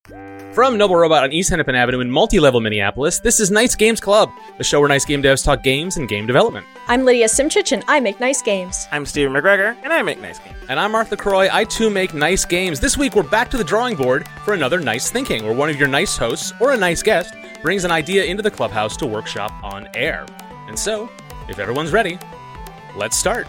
From Noble Robot on East Hennepin Avenue in multi-level Minneapolis, this is Nice Games Club, the show where nice game devs talk games and game development. I'm Lydia Simchich, and I make nice games. I'm Steven McGregor, and I make nice games. And I'm Arthur Croy. I too make nice games. This week we're back to the drawing board for another Nice Thinking, where one of your nice hosts or a nice guest brings an idea into the clubhouse to workshop on air. And so, if everyone's ready, let's start.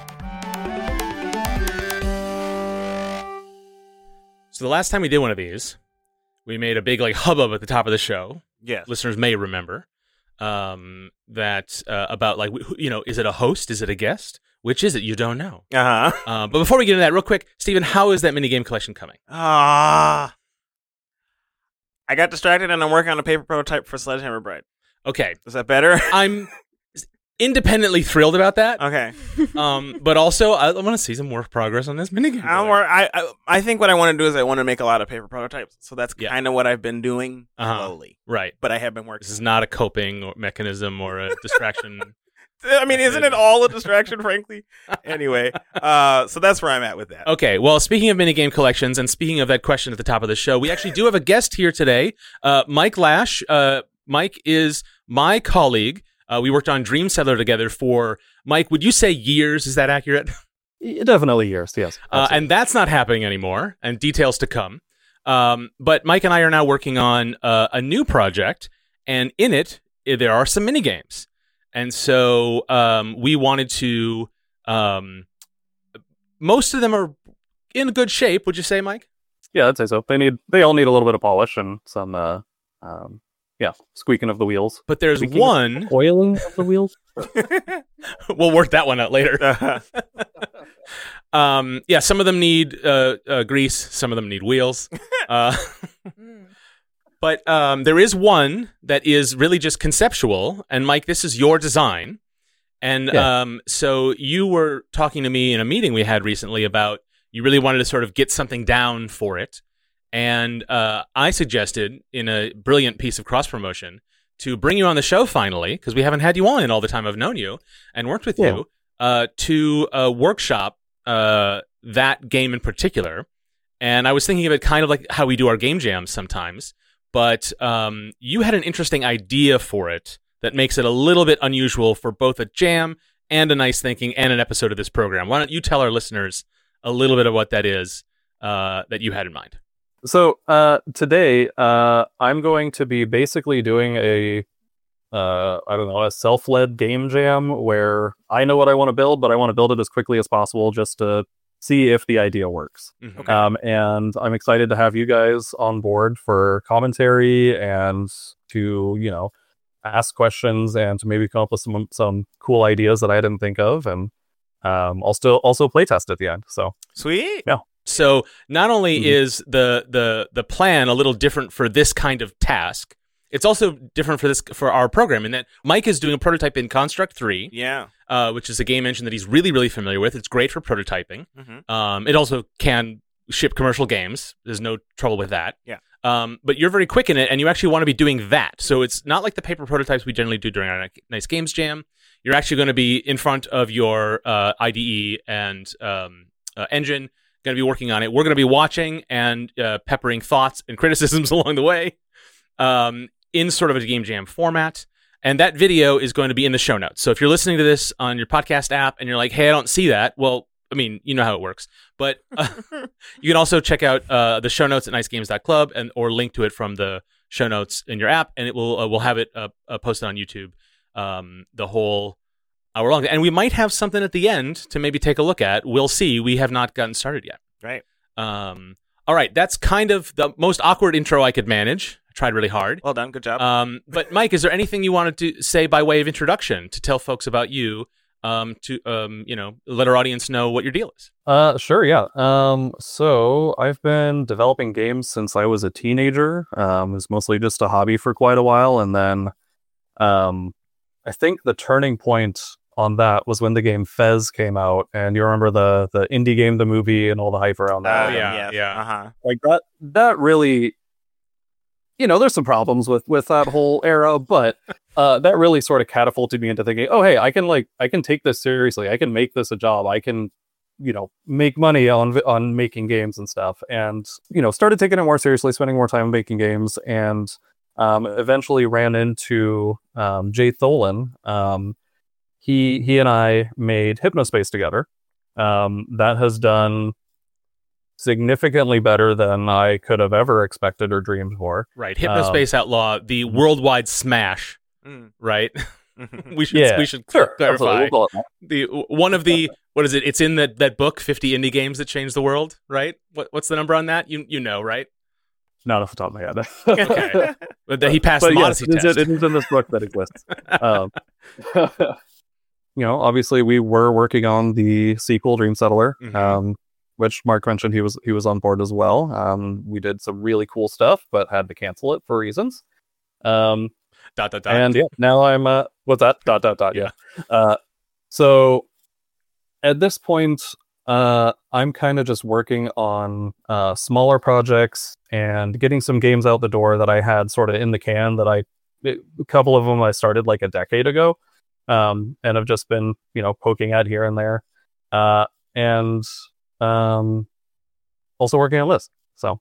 So the last time we did one of these, we made a big hubbub at the top of the show. Yes. Listeners may remember that about is it a host? Is it a guest? Which is it? You don't know. Uh-huh. But before we get into that, real quick, Steven, how is that minigame collection coming? I got distracted and I'm working on a paper prototype for Sledgehammer Bride. Okay. Is that better? I'm independently thrilled about that. Okay. But also, I want to see some more progress on this minigame. I think what I want to do is I want to make a lot of paper prototypes. So that's kind of what I've been doing slowly. Right. But I have been working. This is not a coping mechanism or a distraction. I mean, isn't it all a distraction, frankly? Anyway, so that's where I'm at with that. Okay, well, speaking of minigame collections and speaking of that question at the top of the show, we actually do have a guest here today, Mike Lash. Mike is my colleague. We worked on Dream Settler together for, Mike, would you say years? Is that accurate? Definitely years, yes. And that's not happening anymore, and details to come. But Mike and I are now working on a new project, and in it, there are some minigames. And so we wanted to, most of them are in good shape, would you say, Mike? Yeah, I'd say so. They all need a little bit of polish and some, squeaking of the wheels. But there's one... Oiling of the wheels? We'll work that one out later. Some of them need grease, some of them need wheels. But there is one that is really just conceptual. And Mike, this is your design. And so you were talking to me in a meeting we had recently about you really wanted to sort of get something down for it. And I suggested, in a brilliant piece of cross-promotion, to bring you on the show finally, because we haven't had you on in all the time I've known you and worked with you, to workshop that game in particular. And I was thinking of it kind of like how we do our game jams sometimes, but you had an interesting idea for it that makes it a little bit unusual for both a jam and a Nice Thinking and an episode of this program. Why don't you tell our listeners a little bit of what that is that you had in mind? So today, I'm going to be basically doing a self-led game jam where I know what I want to build, but I want to build it as quickly as possible just to see if the idea works. Mm-hmm. Okay. And I'm excited to have you guys on board for commentary and to, ask questions and to maybe come up with some cool ideas that I didn't think of. And I'll still also play test at the end. So sweet. Yeah. So not only is the plan a little different for this kind of task, it's also different for our program in that Mike is doing a prototype in Construct 3, which is a game engine that he's really, really familiar with. It's great for prototyping. Mm-hmm. It also can ship commercial games. There's no trouble with that. Yeah. But you're very quick in it, and you actually want to be doing that. So it's not like the paper prototypes we generally do during our Nice Games Jam. You're actually going to be in front of your IDE and engine, going to be working on it. We're going to be watching and peppering thoughts and criticisms along the way in sort of a game jam format. And that video is going to be in the show notes. So if you're listening to this on your podcast app and you're like, hey, I don't see that. Well, I mean, you know how it works. But you can also check out the show notes at nicegames.club or link to it from the show notes in your app. And it will we'll have it posted on YouTube the whole hour long. And we might have something at the end to maybe take a look at. We'll see. We have not gotten started yet. Right. All right. That's kind of the most awkward intro I could manage. I tried really hard. Well done. Good job. But Mike, is there anything you wanted to say by way of introduction to tell folks about you, to let our audience know what your deal is? Sure. Yeah. So I've been developing games since I was a teenager. It was mostly just a hobby for quite a while. And then I think the turning point on that was when the game Fez came out, and you remember the indie game, the movie, and all the hype around that. Yeah. Like that really, there's some problems with that whole era, but that really sort of catapulted me into thinking, oh hey, I can take this seriously. I can make this a job. I can make money on making games and stuff, and started taking it more seriously, spending more time making games, and eventually ran into Jay Tholen. He and I made Hypnospace together. That has done significantly better than I could have ever expected or dreamed for. Right, Hypnospace Outlaw, the worldwide smash. Right. we should clarify one of the what is it? It's in that book, 50 Indie Games That Changed the World. Right. What's the number on that? You know, right? Not off the top of my head. Okay. But he passed the Odyssey test. It is in this book that exists. Obviously we were working on the sequel, Dream Settler, which Mark mentioned he was on board as well. We did some really cool stuff, but had to cancel it for reasons. And now I'm what's that? Yeah. So at this point, I'm kind of just working on smaller projects and getting some games out the door that I had sort of in the can that a couple of them I started like a decade ago, and have just been poking at here and there, and also working on lists. So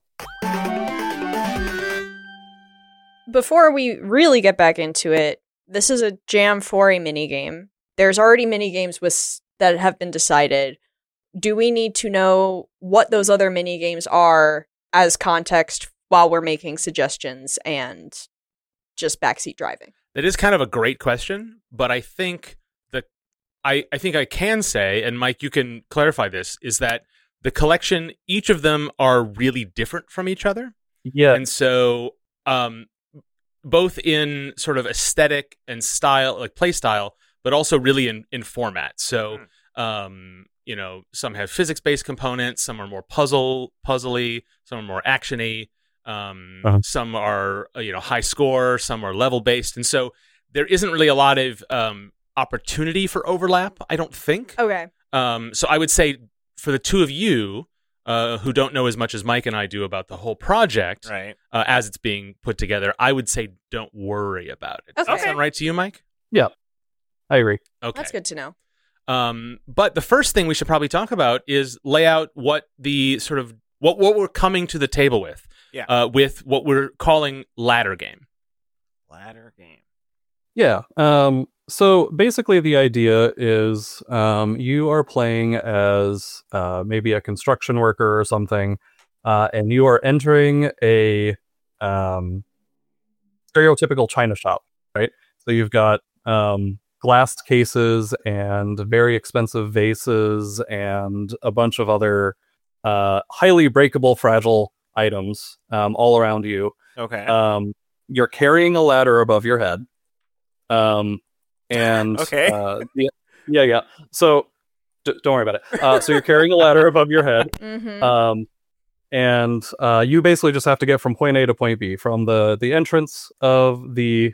before we really get back into it, this is a jam for a minigame. There's already minigames that have been decided. Do we need to know what those other minigames are as context while we're making suggestions and just backseat driving? That is kind of a great question, but I think I think I can say, and Mike, you can clarify this, is that the collection, each of them are really different from each other. Yeah. And so both in sort of aesthetic and style, like play style, but also really in format. So some have physics-based components, some are more puzzly, some are more actiony, some are high score, some are level-based, and so there isn't really a lot of opportunity for overlap, I don't think. Okay. So I would say for the two of you who don't know as much as Mike and I do about the whole project, right, as it's being put together, I would say don't worry about it. Does Okay. that sound right to you, Mike? Yeah, I agree. Okay. That's good to know. But the first thing we should probably talk about is lay out what the sort of what we're coming to the table with. Yeah. With what we're calling ladder game. Ladder game. Yeah. So basically the idea is you are playing as maybe a construction worker or something, and you are entering a stereotypical China shop, right? So you've got glass cases and very expensive vases and a bunch of other highly breakable, fragile items all around you. Okay. You're carrying a ladder above your head. And okay. Yeah. So don't worry about it. So you're carrying a ladder above your head. Mm-hmm. And you basically just have to get from point A to point B, from the entrance of the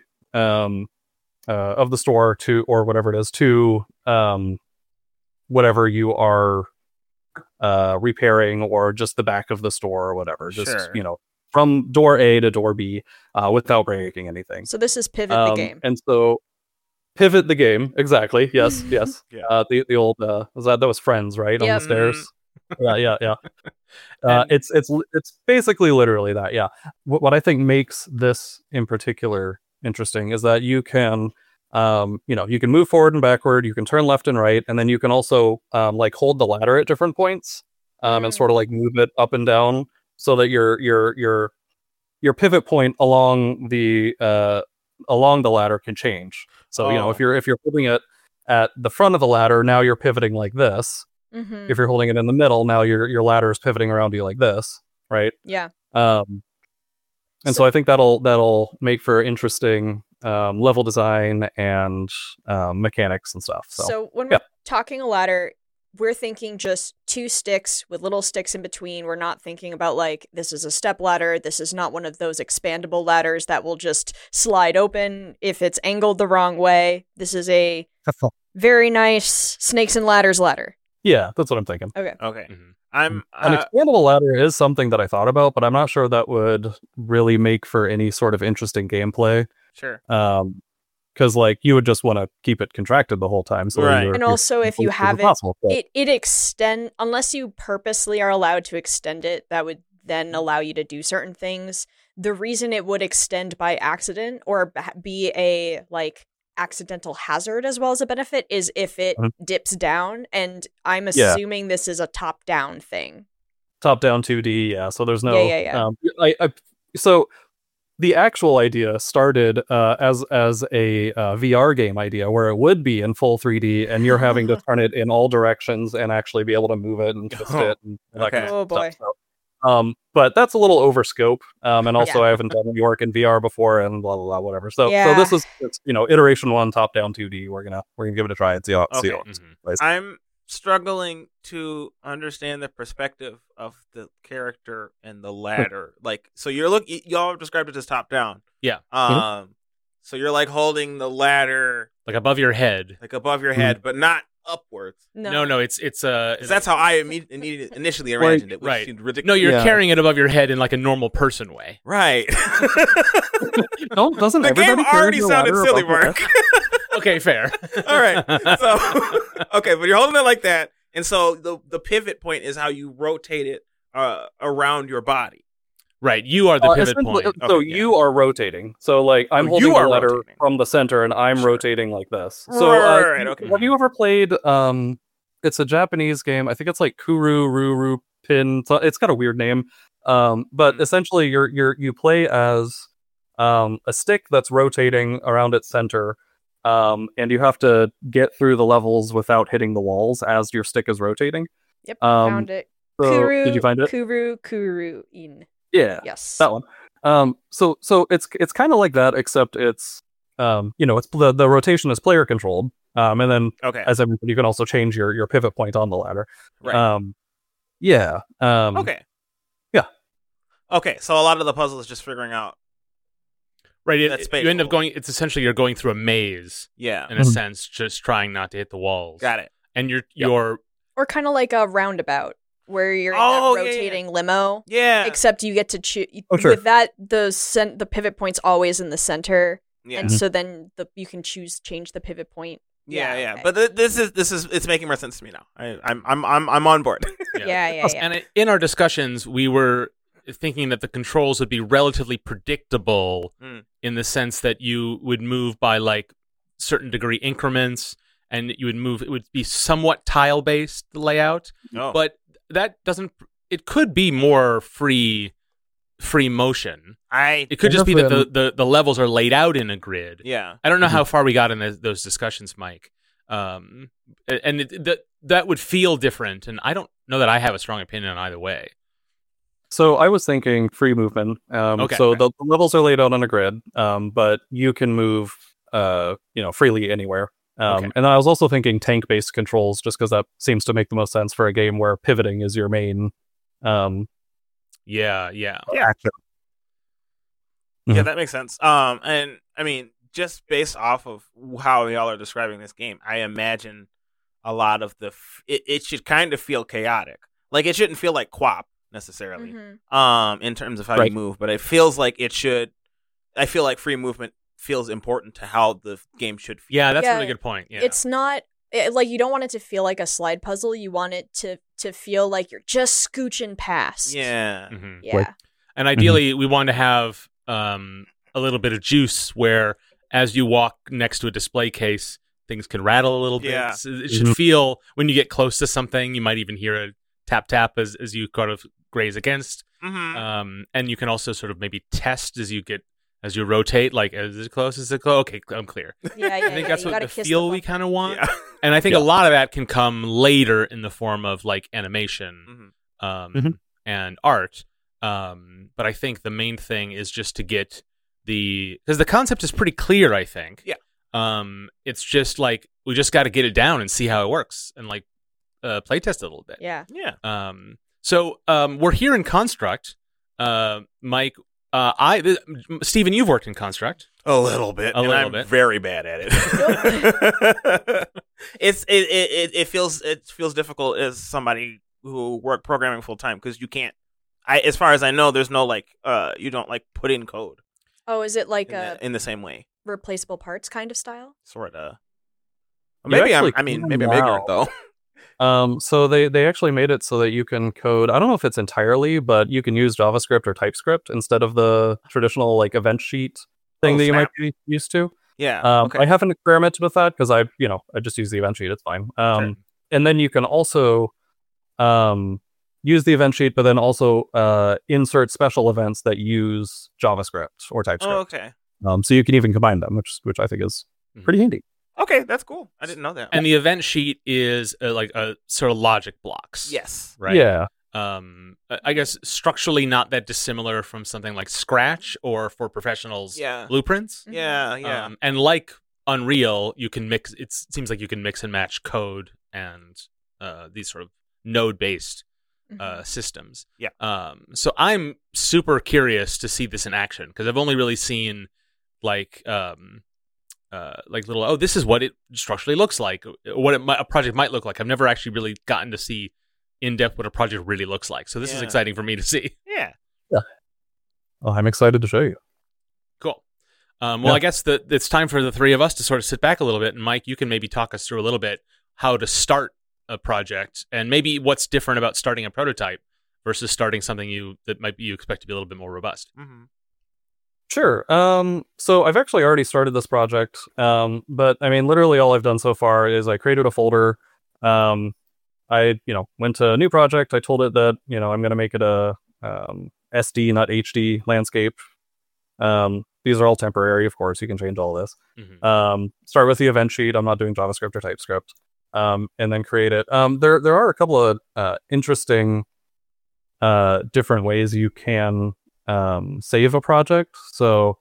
store to, or whatever it is, to whatever you are repairing, or just the back of the store or whatever. Just Sure. From door A to door B without breaking anything. So this is Pivot the game. And so Pivot the game, exactly. Yes. Yeah. The old that was Friends, right? Yep. On the stairs. Yeah. And- It's basically literally that. Yeah. What I think makes this in particular interesting is that you can you can move forward and backward, you can turn left and right, and then you can also like hold the ladder at different points and sort of like move it up and down, so that your pivot point along the ladder can change. So if you're holding it at the front of the ladder, now you're pivoting like this. Mm-hmm. If you're holding it in the middle, now your ladder is pivoting around you like this, right? Yeah. And so I think that'll make for interesting level design and mechanics and stuff. So when we're talking a ladder, we're thinking just two sticks with little sticks in between. We're not thinking about like, this is a step ladder. This is not one of those expandable ladders that will just slide open if it's angled the wrong way. This is a very nice snakes and ladders ladder. Yeah, that's what I'm thinking. Okay. Mhm. I'm An expandable ladder is something that I thought about, but I'm not sure that would really make for any sort of interesting gameplay. sure. because like you would just want to keep it contracted the whole time. So Right. And also, if you have it it extend, unless you purposely are allowed to extend it, that would then allow you to do certain things. The reason it would extend by accident or be a like accidental hazard as well as a benefit is if it dips down, and I'm assuming this is a top-down thing. Top-down 2D, yeah. So there's no so the actual idea started as a VR game idea where it would be in full 3D and you're having to turn it in all directions and actually be able to move it and twist it and that kind of Oh boy. stuff. So, but that's a little over scope. And also I haven't done New York in VR before and blah blah blah whatever. So this is iteration 1 top-down 2D. We're gonna give it a try and see how it plays. I'm struggling to understand the perspective of the character and the ladder. Like, so y'all described it as top down. Yeah. So you're like holding the ladder like above your head, but not upwards. No. It's that's how I initially imagined it. Which right. seemed ridiculous. No, you're carrying it above your head in like a normal person way. Right. Doesn't the everybody game already sounded silly, Mark. Okay, fair. All right. So, okay, but you're holding it like that, and so the pivot point is how you rotate it around your body. Right, you are the pivot point. So you are rotating. So like I'm holding the ladder from the center, and I'm rotating like this. So okay. Have you ever played? It's a Japanese game. I think it's like Kuru Ruru Pin. It's got a weird name. But essentially, you play as a stick that's rotating around its center. And you have to get through the levels without hitting the walls as your stick is rotating. Yep, found it. So, did you find it? Kuru-in. Yeah, yes, that one. So it's kind of like that, except it's it's the rotation is player controlled. And then as everybody, you can also change your pivot point on the ladder. Right. Yeah. Okay. Yeah. Okay. So a lot of the puzzle is just figuring out. Right, you end up going. It's essentially you're going through a maze. Yeah, in a sense, just trying not to hit the walls. Got it. And you're or kind of like a roundabout where you're in that rotating limo. Yeah, except you get to choose with that. The pivot point's always in the center. Yeah, and so then you can change the pivot point. Yeah. Okay. But this is it's making more sense to me now. I'm on board. Yeah. And in our discussions, we were thinking that the controls would be relatively predictable in the sense that you would move by like certain degree increments and you would move, it would be somewhat tile based layout, but that doesn't, it could be more free motion. It could just be that the levels are laid out in a grid. Yeah. I don't know how far we got in those discussions, Mike. And that would feel different. And I don't know that I have a strong opinion on either way. So I was thinking free movement. The levels are laid out on a grid, but you can move, freely anywhere. And I was also thinking tank-based controls, just because that seems to make the most sense for a game where pivoting is your main. Action. Yeah, that makes sense. And I mean, just based off of how y'all are describing this game, I imagine a lot of it should kind of feel chaotic. Like it shouldn't feel like QWOP necessarily, in terms of how you move, but it feels like it should. I feel like free movement feels important to how the game should feel. Yeah, that's a really good point. Yeah. It's not like you don't want it to feel like a slide puzzle. You want it to feel like you're just scooching past. Yeah, yeah. And ideally, we want to have a little bit of juice where, as you walk next to a display case, things can rattle a little bit. It should feel when you get close to something. You might even hear a tap as you kind of graze against. And you can also sort of maybe test as you rotate, like, is it close? Is it close? Okay, I'm clear. I think that's what the feel we kind of want. Yeah. And I think a lot of that can come later in the form of like animation and art. But I think the main thing is just to get because the concept is pretty clear, I think. Yeah. It's just like, we just got to get it down and see how it works and like play test it a little bit. Yeah. Yeah. So we're here in Construct. Mike, Steven, you've worked in Construct. A little bit. I'm very bad at it. It feels difficult as somebody who worked programming full time, because you can't. As far as I know, there's no like you don't like put in code. Oh, is it like in the same way? replaceable parts kind of style? Sort of. You Maybe actually maybe I'm can ignorant now. though. So they actually made it so that you can code. I don't know if it's entirely, but you can use JavaScript or TypeScript instead of the traditional like event sheet thing that you might be used to. Yeah. Okay. I haven't experimented with that because I just use the event sheet. It's fine. Sure. And then you can also use the event sheet, but then also insert special events that use JavaScript or TypeScript. Oh, okay. So you can even combine them, which I think is pretty handy. Okay, that's cool. I didn't know that. And the event sheet is like a sort of logic blocks. Yes. Right. Yeah. I guess structurally not that dissimilar from something like Scratch or for professionals blueprints. Yeah. And like Unreal, you can mix. It seems like you can mix and match code and these sort of node-based systems. Yeah. So I'm super curious to see this in action because I've only really seen like little, this is what it structurally looks like, what a project might look like. I've never actually really gotten to see in depth what a project really looks like. So this is exciting for me to see. Yeah. Well, I'm excited to show you. Cool. I guess that it's time for the three of us to sort of sit back a little bit. And Mike, you can maybe talk us through a little bit how to start a project and maybe what's different about starting a prototype versus starting something that might be you expect to be a little bit more robust. Mm-hmm. Sure. So I've actually already started this project. But I mean, literally all I've done so far is I created a folder. I went to a new project. I told it that, I'm going to make it a SD, not HD landscape. These are all temporary, of course. You can change all this. Mm-hmm. Start with the event sheet. I'm not doing JavaScript or TypeScript. And then create it. There are a couple of interesting different ways you can save a project. So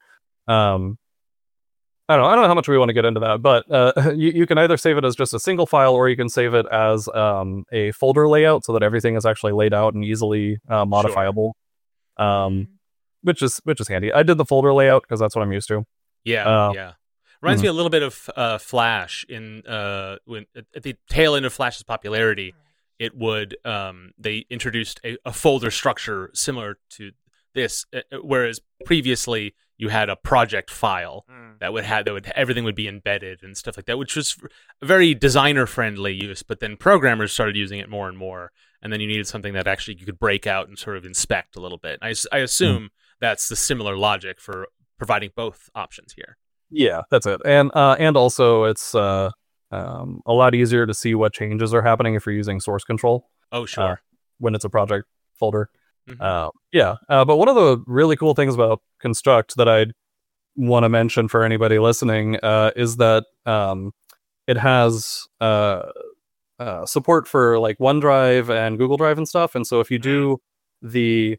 I don't know how much we want to get into that, but you can either save it as just a single file or you can save it as a folder layout so that everything is actually laid out and easily modifiable. Sure. Which is handy. I did the folder layout because that's what I'm used to. Yeah. Reminds me a little bit of Flash in when at the tail end of Flash's popularity. It would they introduced a folder structure similar to this, whereas previously you had a project file that would everything would be embedded and stuff like that, which was a very designer friendly use. But then programmers started using it more and more, and then you needed something that actually you could break out and sort of inspect a little bit. I assume that's the similar logic for providing both options here. Yeah, that's it. And also it's a lot easier to see what changes are happening if you're using source control. Oh, sure. When it's a project folder. Mm-hmm. But one of the really cool things about Construct that I'd want to mention for anybody listening is that it has support for like OneDrive and Google Drive and stuff. And so if you do and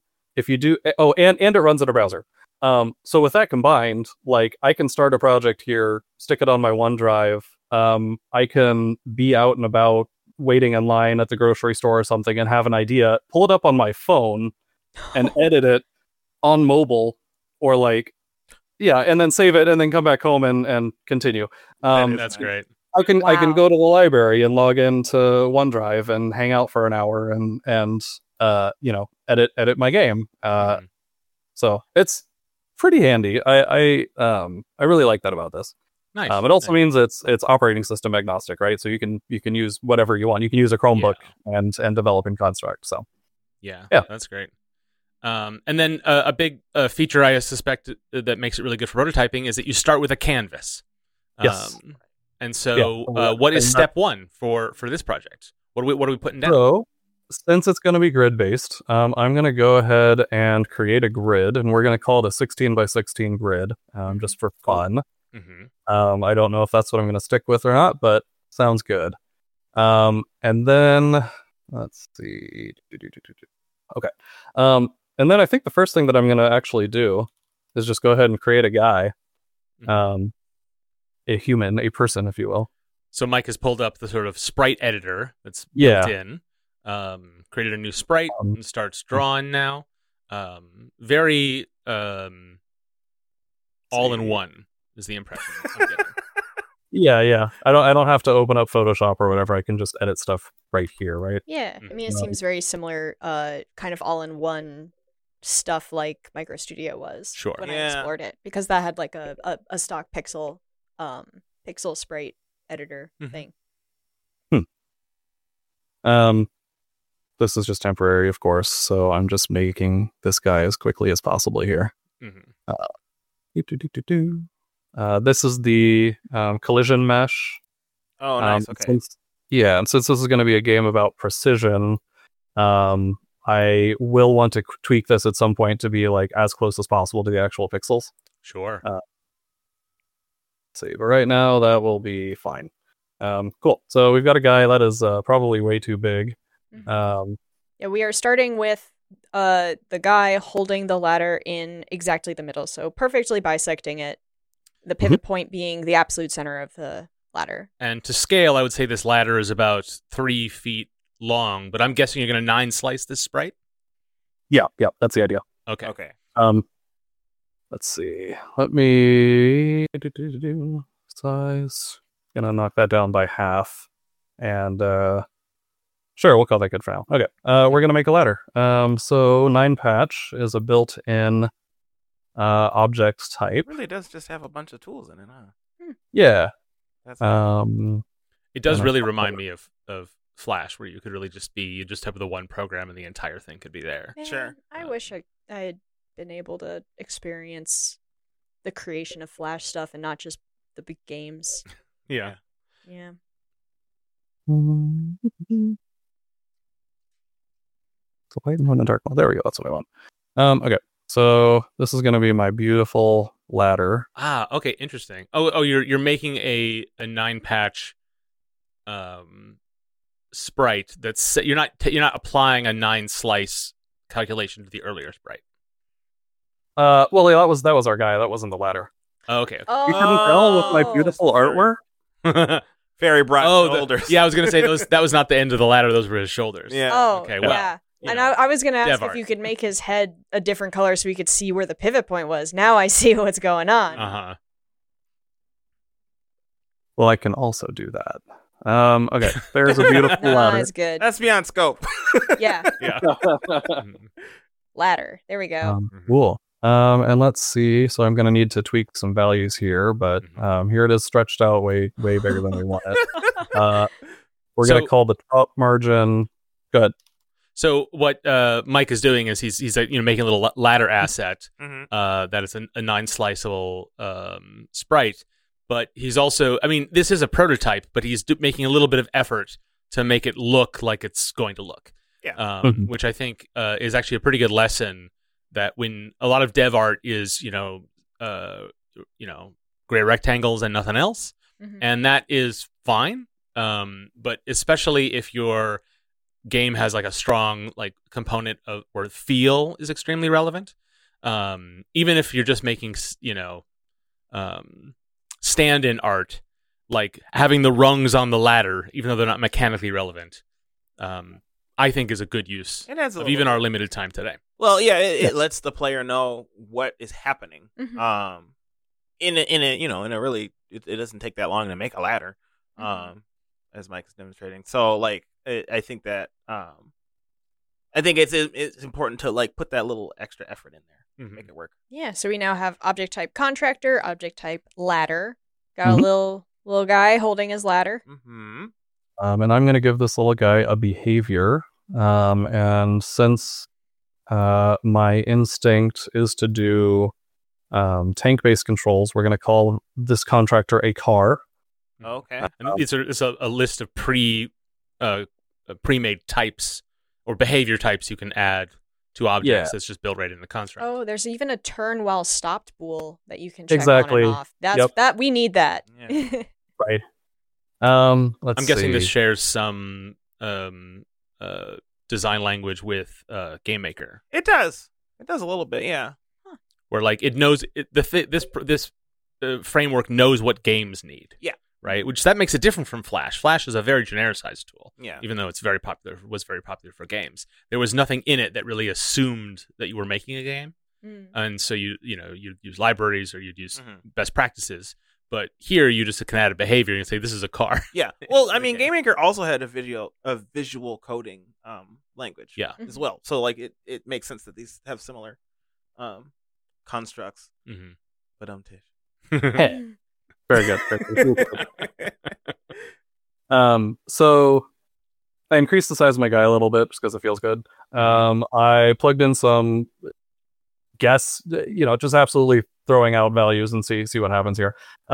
it runs in a browser. So with that combined, like I can start a project here, stick it on my OneDrive. I can be out and about waiting in line at the grocery store or something and have an idea, pull it up on my phone and edit it on mobile or and then save it and then come back home and continue. That's great. I can go to the library and log into OneDrive and hang out for an hour and edit my game. So it's pretty handy. I really like that about this. Nice. It also means it's operating system agnostic, right? So you can use whatever you want. You can use a Chromebook and develop in Construct. So yeah, that's great. And then a big feature I suspect that makes it really good for prototyping is that you start with a canvas. Yes. And so, what is step one for this project? What are we putting down? So, since it's going to be grid based, I'm going to go ahead and create a grid, and we're going to call it a 16 by 16 grid, just for fun. Mm-hmm. I don't know if that's what I'm going to stick with or not, but sounds good. And then let's see. Okay. And then I think the first thing that I'm going to actually do is just go ahead and create a guy, a human, a person, if you will. So Mike has pulled up the sort of sprite editor that's built in, created a new sprite and starts drawing now. Very all in one is the impression I'm getting. Yeah. I don't have to open up Photoshop or whatever. I can just edit stuff right here, right? Yeah. I mean, it seems very similar, kind of all in one stuff like MicroStudio was Sure. when I Yeah. explored it, because that had like a stock pixel sprite editor Mhm. thing. This is just temporary, of course, so I'm just making this guy as quickly as possible here. Mhm. This is the collision mesh. Oh, nice. Okay. And since this is going to be a game about precision, I will want to tweak this at some point to be like as close as possible to the actual pixels. Sure. Let's see, but right now that will be fine. Cool. So we've got a guy that is probably way too big. Mhm. Yeah, we are starting with the guy holding the ladder in exactly the middle, so perfectly bisecting it. The pivot point being the absolute center of the ladder. And to scale, I would say this ladder is about 3 feet long, but I'm guessing you're going to 9 slice this sprite? Yeah, that's the idea. Okay. Okay. Let's see. Let me size. Gonna knock that down by half, and sure, we'll call that good for now. Okay, we're gonna make a ladder. So 9 patch is a built-in object type. It really does just have a bunch of tools in it, huh? Yeah. That's It does And really I- remind me of Flash, where you could really you just have the one program and the entire thing could be there. Man, Sure. I wish I had been able to experience the creation of Flash stuff and not just the big games. Yeah. Yeah. The light and the dark. Well, there we go. That's what I want. Okay. So this is gonna be my beautiful ladder. Ah, okay, interesting. Oh, you're making a 9 patch sprite that's you're not applying a 9 slice calculation to the earlier sprite. Well, yeah, that was our guy. That wasn't the ladder. Oh, okay. You couldn't tell with my beautiful artwork. very broad Oh, shoulders. yeah, I was gonna say that was not the end of the ladder; those were his shoulders. Yeah. Oh, Okay, well, yeah. you And know, I was going to ask dev if art. you could make his head a different color so we could see where the pivot point was. Now I see what's going on. Uh-huh. Well, I can also do that. Okay, there's a beautiful No, ladder. it's good. That's beyond scope. Yeah. Yeah. Mhm. Ladder. There we go. Cool. And let's see. So I'm going to need to tweak some values here, but here it is stretched out way bigger than we want it. We're going So- to call the top margin. Good. So what Mike is doing is he's making a little ladder asset Mhm. that is a 9 sliceable sprite, but he's also, I mean, this is a prototype, but he's making a little bit of effort to make it look like it's going to look. Yeah. Mhm. Which I think is actually a pretty good lesson, that when a lot of dev art is gray rectangles and nothing else, Mhm. and that is fine. But especially if your game has like a strong like component of where feel is extremely relevant. Even if you're just making stand-in art, like having the rungs on the ladder, even though they're not mechanically relevant, I think is a good use It has a of little even bit. our limited time today. Well, yeah, it lets the player know what is happening. Mhm. In a really, it doesn't take that long to make a ladder, as Mike is demonstrating. So, like, I think that, I think it's important to like put that little extra effort in there, Mhm. make it work. Yeah, so we now have object type contractor, object type ladder. Got Mhm. a little guy holding his ladder. Mm-hmm. And I'm going to give this little guy a behavior. And since my instinct is to do tank-based controls, we're going to call this contractor a car. Okay. And it's a list of pre-made types or behavior types you can add to objects. Yeah. That's just built right in the construct. Oh, there's even a turn while stopped bool that you can check Exactly. on and off. That's Yep. that we need that. Yeah. Right. Let's I'm guessing this see. shares some design language with GameMaker, It does. It does a little bit. Yeah. where like it knows this framework knows what games need. Yeah. Right. Which that makes it different from Flash. Flash is a very genericized tool. Yeah. Even though it's was very popular for games. There was nothing in it that really assumed that you were making a game, Mm. and so you'd use libraries or you'd use Mhm. best practices. But here you just can add a behavior and say this is a car. Yeah. Well, I mean, Okay. GameMaker also had a visual coding language. Yeah. as well. So like it makes sense that these have similar constructs. Mhm. But Tish. Very good. Very good. So I increased the size of my guy a little bit just because it feels good. I plugged in some just absolutely throwing out values and see what happens here.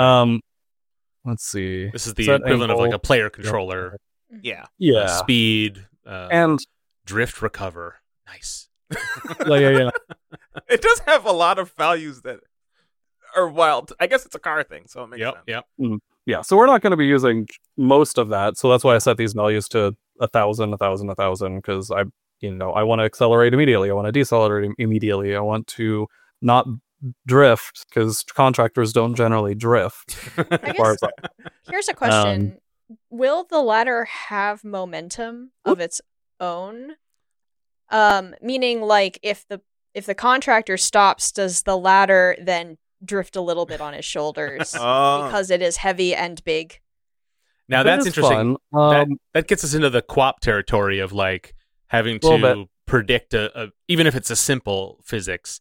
Let's see. This is the Set equivalent of like angle. a player controller. Yeah. Yeah. Speed, And drift, recover. Nice. yeah. It does have a lot of values that are wild. I guess it's a car thing, so it makes sense. Yep. Yeah, so we're not going to be using most of that. So that's why I set these values to 1,000, 1,000, 1,000, because I want to accelerate immediately. I want to decelerate immediately. I want to not drift because contractors don't generally drift. I guess here's a question: will the ladder have momentum of its own? Meaning, like, if the contractor stops, does the ladder then drift a little bit on his shoulders because it is heavy and big? Now that's interesting. Fun. That gets us into the QWOP territory of like having to predict even if it's a simple physics,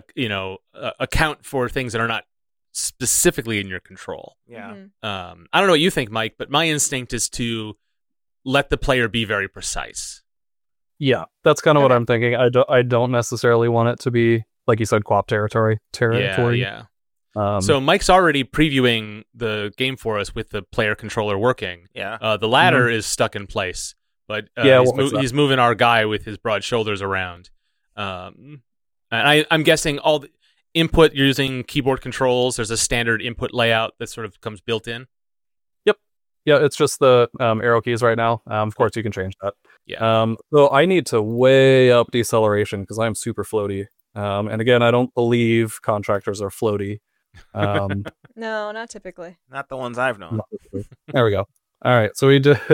account for things that are not specifically in your control. Yeah. Mm-hmm. I don't know what you think, Mike, but my instinct is to let the player be very precise. Yeah, that's kind of what I'm thinking. I don't necessarily want it to be, like you said, QWOP territory. Yeah. So Mike's already previewing the game for us with the player controller working. Yeah. The ladder is stuck in place, but he's moving our guy with his broad shoulders around. And I'm guessing all the input, you're using keyboard controls. There's a standard input layout that sort of comes built in. Yep. Yeah, it's just the arrow keys right now. Of course, you can change that. Yeah. So I need to way up deceleration because I'm super floaty. And again, I don't believe contractors are floaty. No, not typically. Not the ones I've known. There we go. All right, so we did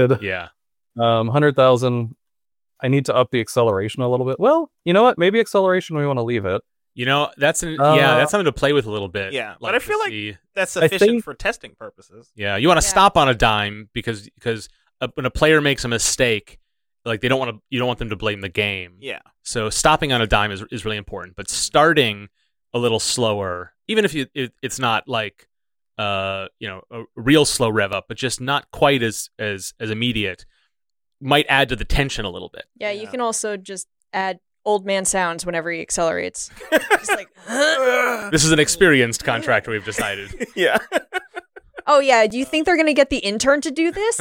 100,000. I need to up the acceleration a little bit. Well, you know what? Maybe acceleration, we want to leave it. That's something to play with a little bit. Yeah, but I feel like that's sufficient for testing purposes. Yeah, you want to stop on a dime because when a player makes a mistake, like you don't want them to blame the game. Yeah. So stopping on a dime is really important, but starting a little slower, even if it's not like a real slow rev up, but just not quite as immediate, might add to the tension a little bit. Yeah, you can also just add old man sounds whenever he accelerates. Just like this is an experienced contractor, we've decided. Yeah. Oh yeah, do you think they're gonna get the intern to do this?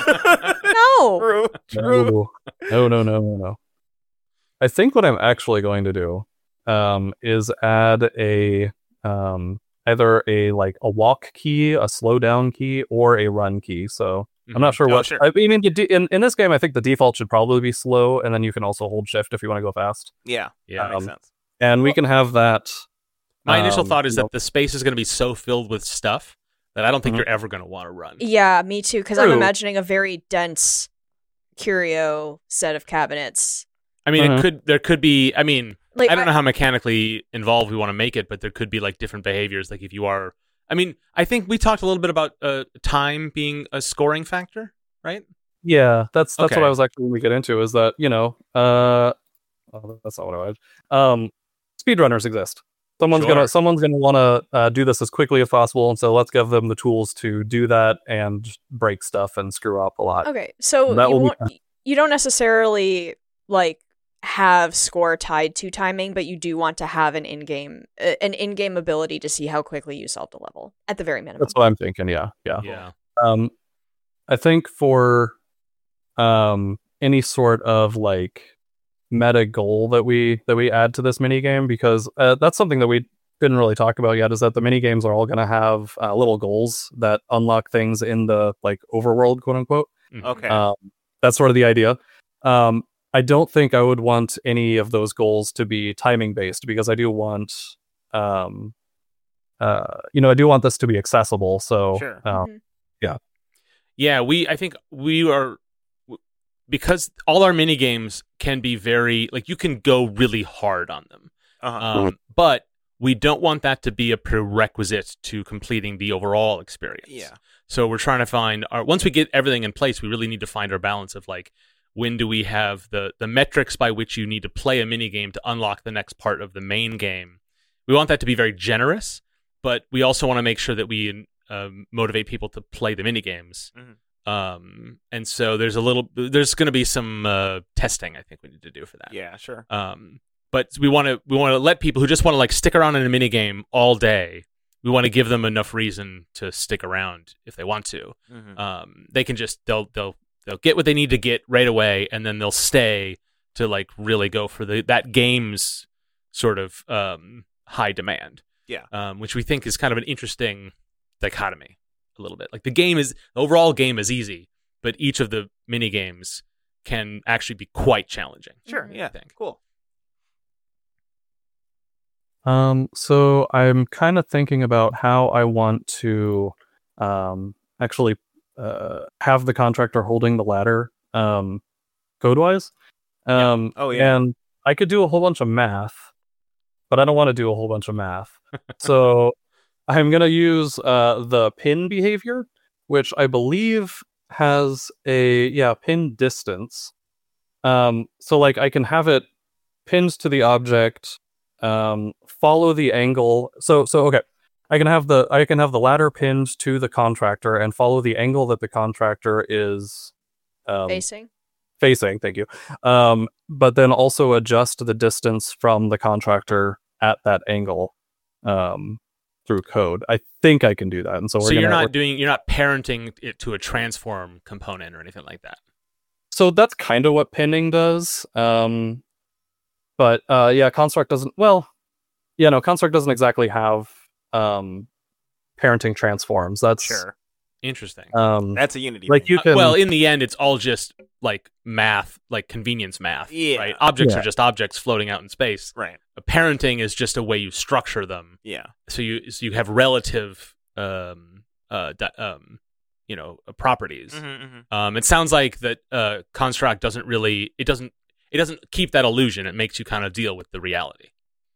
No. True. No. I think what I'm actually going to do is add a either a walk key, a slow down key, or a run key. So I'm not sure what. Sure. I mean, in this game, I think the default should probably be slow, and then you can also hold shift if you want to go fast. Yeah, makes sense. And we can have that. My initial thought is that the space is going to be so filled with stuff that I don't think you're ever going to want to run. Yeah, me too, because I'm imagining a very dense curio set of cabinets. I mean, there could be. I mean, like, I don't know how mechanically involved we want to make it, but there could be like different behaviors. Like if you are, I mean, I think we talked a little bit about time being a scoring factor, right? Yeah, that's what I was actually going to get into. Is that that's not what I wanted. Speedrunners exist. Someone's gonna want to do this as quickly as possible, and so let's give them the tools to do that and break stuff and screw up a lot. Okay, so you don't necessarily have score tied to timing, but you do want to have an in-game ability to see how quickly you solved a level at the very minimum. That's what I'm thinking. Yeah. I think for any sort of meta goal that we add to this minigame, because that's something that we didn't really talk about yet, is that the minigames are all going to have little goals that unlock things in the overworld, quote unquote. Okay. That's sort of the idea. I don't think I would want any of those goals to be timing based, because I do want I do want this to be accessible. So sure. Yeah, I think we are, because all our mini games can be very you can go really hard on them, but we don't want that to be a prerequisite to completing the overall experience. Yeah. So we're trying to find once we get everything in place, we really need to find our balance of when do we have the metrics by which you need to play a mini game to unlock the next part of the main game. We want that to be very generous, but we also want to make sure that we motivate people to play the mini games. And so there's going to be some testing I think we need to do for that. Yeah, sure. But we want to let people who just want to like stick around in a mini game all day. We want to give them enough reason to stick around if they want to. They can just they'll get what they need to get right away, and then they'll stay to like really go for that game's sort of high demand. Yeah. Which we think is kind of an interesting dichotomy a little bit. Like the overall game is easy, but each of the mini games can actually be quite challenging. Sure. Yeah. I think. Cool. So I'm kind of thinking about how I want to actually have the contractor holding the ladder code-wise. Oh, yeah. And I could do a whole bunch of math, but I don't want to do a whole bunch of math. So I'm going to use the pin behavior, which I believe has a pin distance. So like I can have it pinned to the object, follow the angle. So okay. I can have the ladder pinned to the contractor and follow the angle that the contractor is facing, thank you. But then also adjust the distance from the contractor at that angle through code. I think I can do that. And so you're not parenting it to a transform component or anything like that. So that's kind of what pinning does. But Construct doesn't Construct doesn't exactly have parenting transforms. That's sure. Interesting. That's a Unity like thing. you can in the end it's all just like math, like convenience math. Yeah. Right? Objects are just objects floating out in space. Right. Parenting is just a way you structure them. Yeah. So you have relative properties. It sounds like that Construct doesn't keep that illusion. It makes you kind of deal with the reality.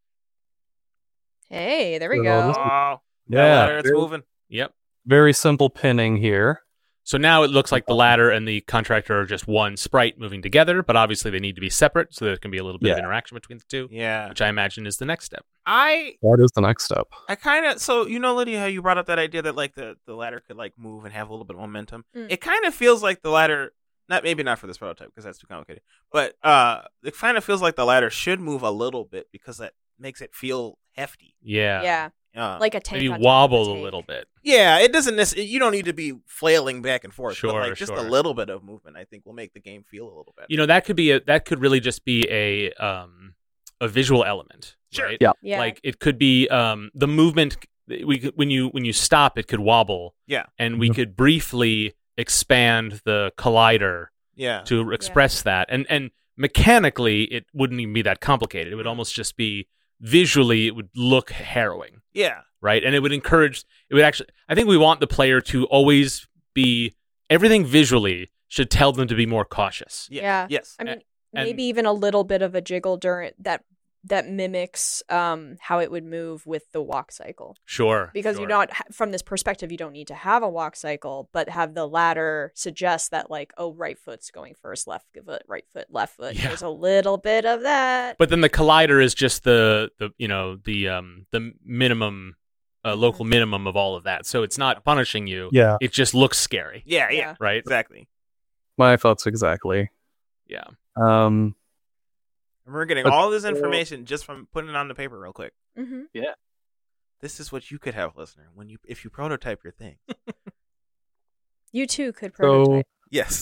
Hey, there we Oh, go. Oh, Yeah. it's moving. Yep. very simple pinning here. So now it looks like the ladder and the contractor are just one sprite moving together, but obviously they need to be separate, so there can be a little bit of interaction between the two. Yeah. Which I imagine is the next step. What is the next step? I kind of, so Lydia, how you brought up that idea that like the ladder could like move and have a little bit of momentum. It kind of feels like the ladder, maybe not for this prototype because that's too complicated, but it kind of feels like the ladder should move a little bit because that makes it feel hefty. Yeah. Like a tank. Maybe on top wobble of a little bit. Yeah, it doesn't necessarily, you don't need to be flailing back and forth. Sure, but like just a little bit of movement, I think, will make the game feel a little better. That could really just be a visual element. Sure. Right? Yeah. Like it could be the movement. When you stop, it could wobble. Yeah. And we could briefly expand the collider. Yeah. To express that, and mechanically, it wouldn't even be that complicated. It would almost just be visually. It would look harrowing. Yeah. Right, and it would actually. I think we want the player to always be everything visually should tell them to be more cautious. Yeah. Yes. I mean, maybe even a little bit of a jiggle during that mimics how it would move with the walk cycle. Sure. Because sure. you're not, from this perspective, you don't need to have a walk cycle, but have the ladder suggest that, like, oh, right foot's going first, left foot, right foot, left foot. Yeah. There's a little bit of that. But then the collider is just the minimum, local minimum of all of that. So it's not punishing you. Yeah. It just looks scary. Yeah. Right. Exactly. My thoughts exactly. Yeah. And we're getting all this information just from putting it on the paper real quick. Mm-hmm. Yeah. This is what you could have, listener, if you prototype your thing. You too could prototype. Yes.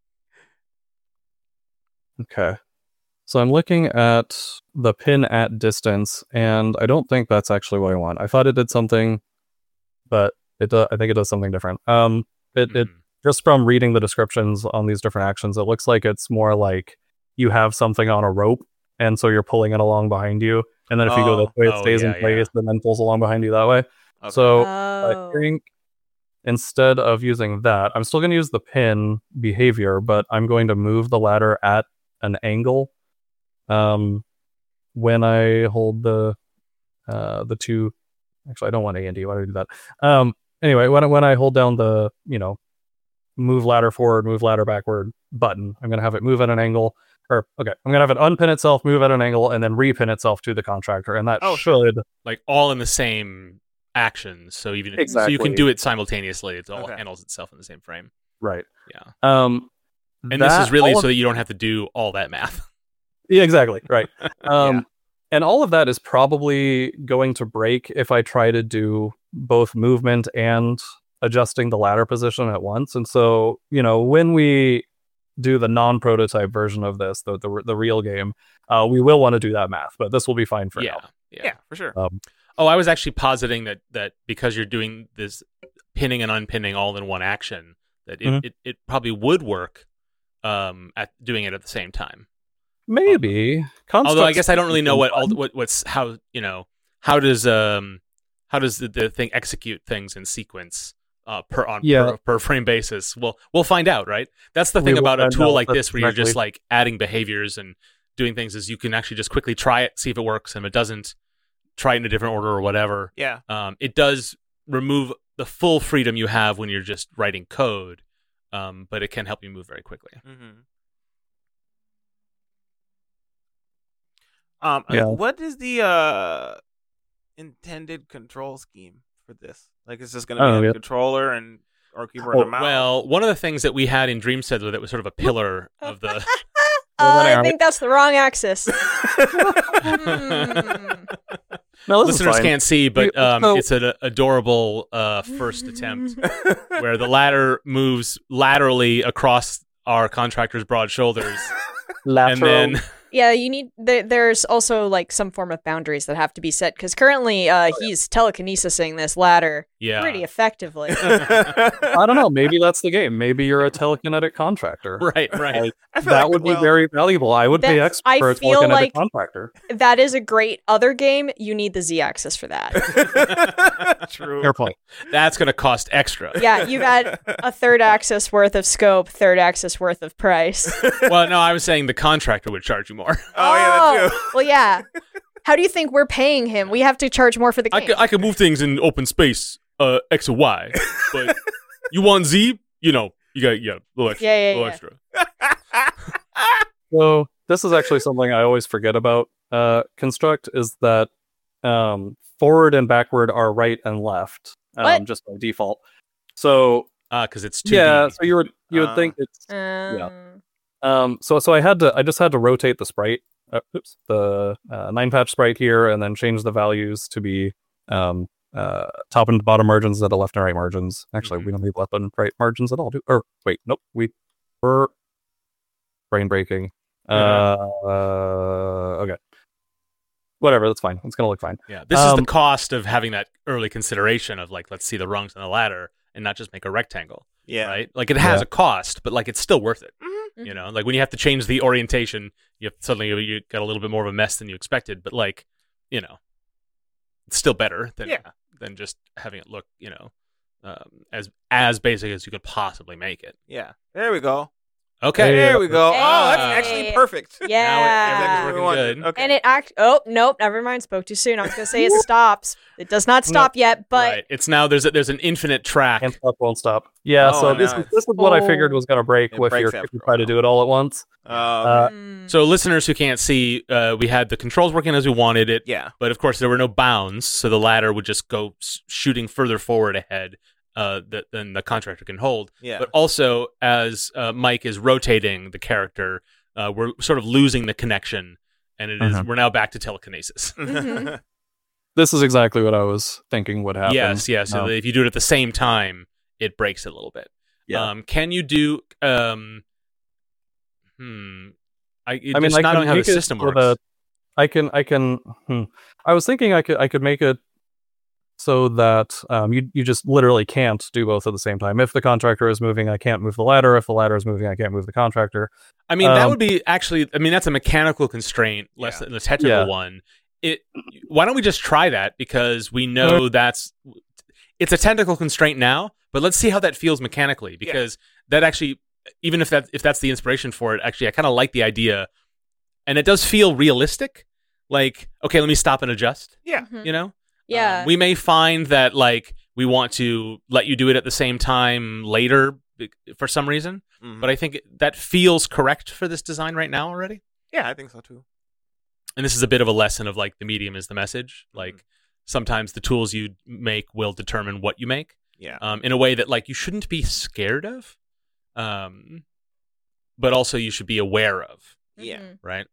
Okay. So I'm looking at the pin at distance, and I don't think that's actually what I want. I thought it did something, but I think it does something different. It just from reading the descriptions on these different actions, it looks like it's more like you have something on a rope, and so you're pulling it along behind you, and then if you go this way, it stays in place, and then pulls along behind you that way. Okay. So I think instead of using that, I'm still going to use the pin behavior, but I'm going to move the ladder at an angle when I hold the two. Actually, I don't want A and D. Why do I do that? Anyway, when I hold down the move ladder forward, move ladder backward button. I'm going to have it move at an angle. I'm going to have it unpin itself, move at an angle, and then repin itself to the contractor. And that should... Like all in the same actions. So even so you can do it simultaneously. It all handles itself in the same frame. Right. Yeah. And this is really so that you don't have to do all that math. Yeah, exactly. Right. And all of that is probably going to break if I try to do both movement and adjusting the ladder position at once. And so, when we do the non-prototype version of this, the real game, we will want to do that math, but this will be fine for now. Yeah, for sure. I was actually positing that because you're doing this pinning and unpinning all in one action, that it probably would work at doing it at the same time. Maybe. Although I guess I don't really know how does the thing execute things in sequence per frame basis. We'll find out, right? That's the thing about a tool like this, where you're just like adding behaviors and doing things, is you can actually just quickly try it, see if it works, and if it doesn't, try it in a different order or whatever. Yeah. It does remove the full freedom you have when you're just writing code, but it can help you move very quickly. Mm-hmm. Yeah. What is the intended control scheme for this? Like, is this going to be a controller or keyboard and mouse? Well, one of the things that we had in Dream Settler that was sort of a pillar of the... I think that's the wrong axis. No, listeners can't see, but it's an adorable first attempt where the ladder moves laterally across our contractor's broad shoulders. Lateral. And then... Yeah, you need. There's also like some form of boundaries that have to be set, because currently he's telekinesising this ladder pretty effectively. I don't know. Maybe that's the game. Maybe you're a telekinetic contractor. Right. That would be very valuable. I would pay X for a telekinetic contractor. That is a great other game. You need the Z-axis for that. True. Fair point. That's going to cost extra. Yeah, you've had a third axis worth of scope, third axis worth of price. Well, no, I was saying the contractor would charge you more. Oh, yeah, that too. Well, yeah. How do you think we're paying him? We have to charge more for the game. I could move things in open space, X or Y, but you want Z? You got a little extra. Yeah. Extra. So this is actually something I always forget about Construct, is that forward and backward are right and left, just by default. So because it's 2D. Yeah, so you would think it's So I just had to rotate the sprite, the 9-patch sprite here, and then change the values to be top and bottom margins instead of left and right margins. Actually, we don't need left and right margins at all. We were brain breaking. Okay, whatever, that's fine. It's gonna look fine. Yeah, this is the cost of having that early consideration of like, let's see the rungs on the ladder and not just make a rectangle. Yeah, right. Like it has a cost, but like it's still worth it. Mm-hmm. Like when you have to change the orientation, suddenly you got a little bit more of a mess than you expected. But like, it's still better than just having it look, as basic as you could possibly make it. Yeah. There we go. Okay. There we go. Hey. Oh, that's actually perfect. Yeah. Now everything's working good. Okay. And it oh, nope, never mind, spoke too soon. I was going to say it stops. It does not stop yet, but... Right. It's now, there's an infinite track. Can't stop, won't stop. Yeah, so this is what I figured was going to break if you try to do it all at once. So listeners who can't see, we had the controls working as we wanted it. Yeah. But of course there were no bounds, so the ladder would just go shooting further forward ahead than the contractor can hold. Yeah. But also, as Mike is rotating the character, we're sort of losing the connection, and we're now back to telekinesis. Mm-hmm. This is exactly what I was thinking would happen. Yes. So if you do it at the same time, it breaks it a little bit. Yeah. Can you do? I mean, not knowing how the system works. I was thinking I could make it so that you just literally can't do both at the same time. If the contractor is moving, I can't move the ladder. If the ladder is moving, I can't move the contractor. I mean, that would be actually... I mean, that's a mechanical constraint, less than a technical one. Why don't we just try that? Because we know it's a technical constraint now, but let's see how that feels mechanically. Because that actually, even if that's the inspiration for it, actually, I kind of like the idea. And it does feel realistic. Like, okay, let me stop and adjust. Yeah. Mm-hmm. Yeah. We may find that like we want to let you do it at the same time later for some reason. Mhm. But I think that feels correct for this design right now already. Yeah, I think so too. And this is a bit of a lesson of like the medium is the message. Like sometimes the tools you make will determine what you make. Yeah. In a way that like you shouldn't be scared of, but also you should be aware of, Yeah. Mhm. right?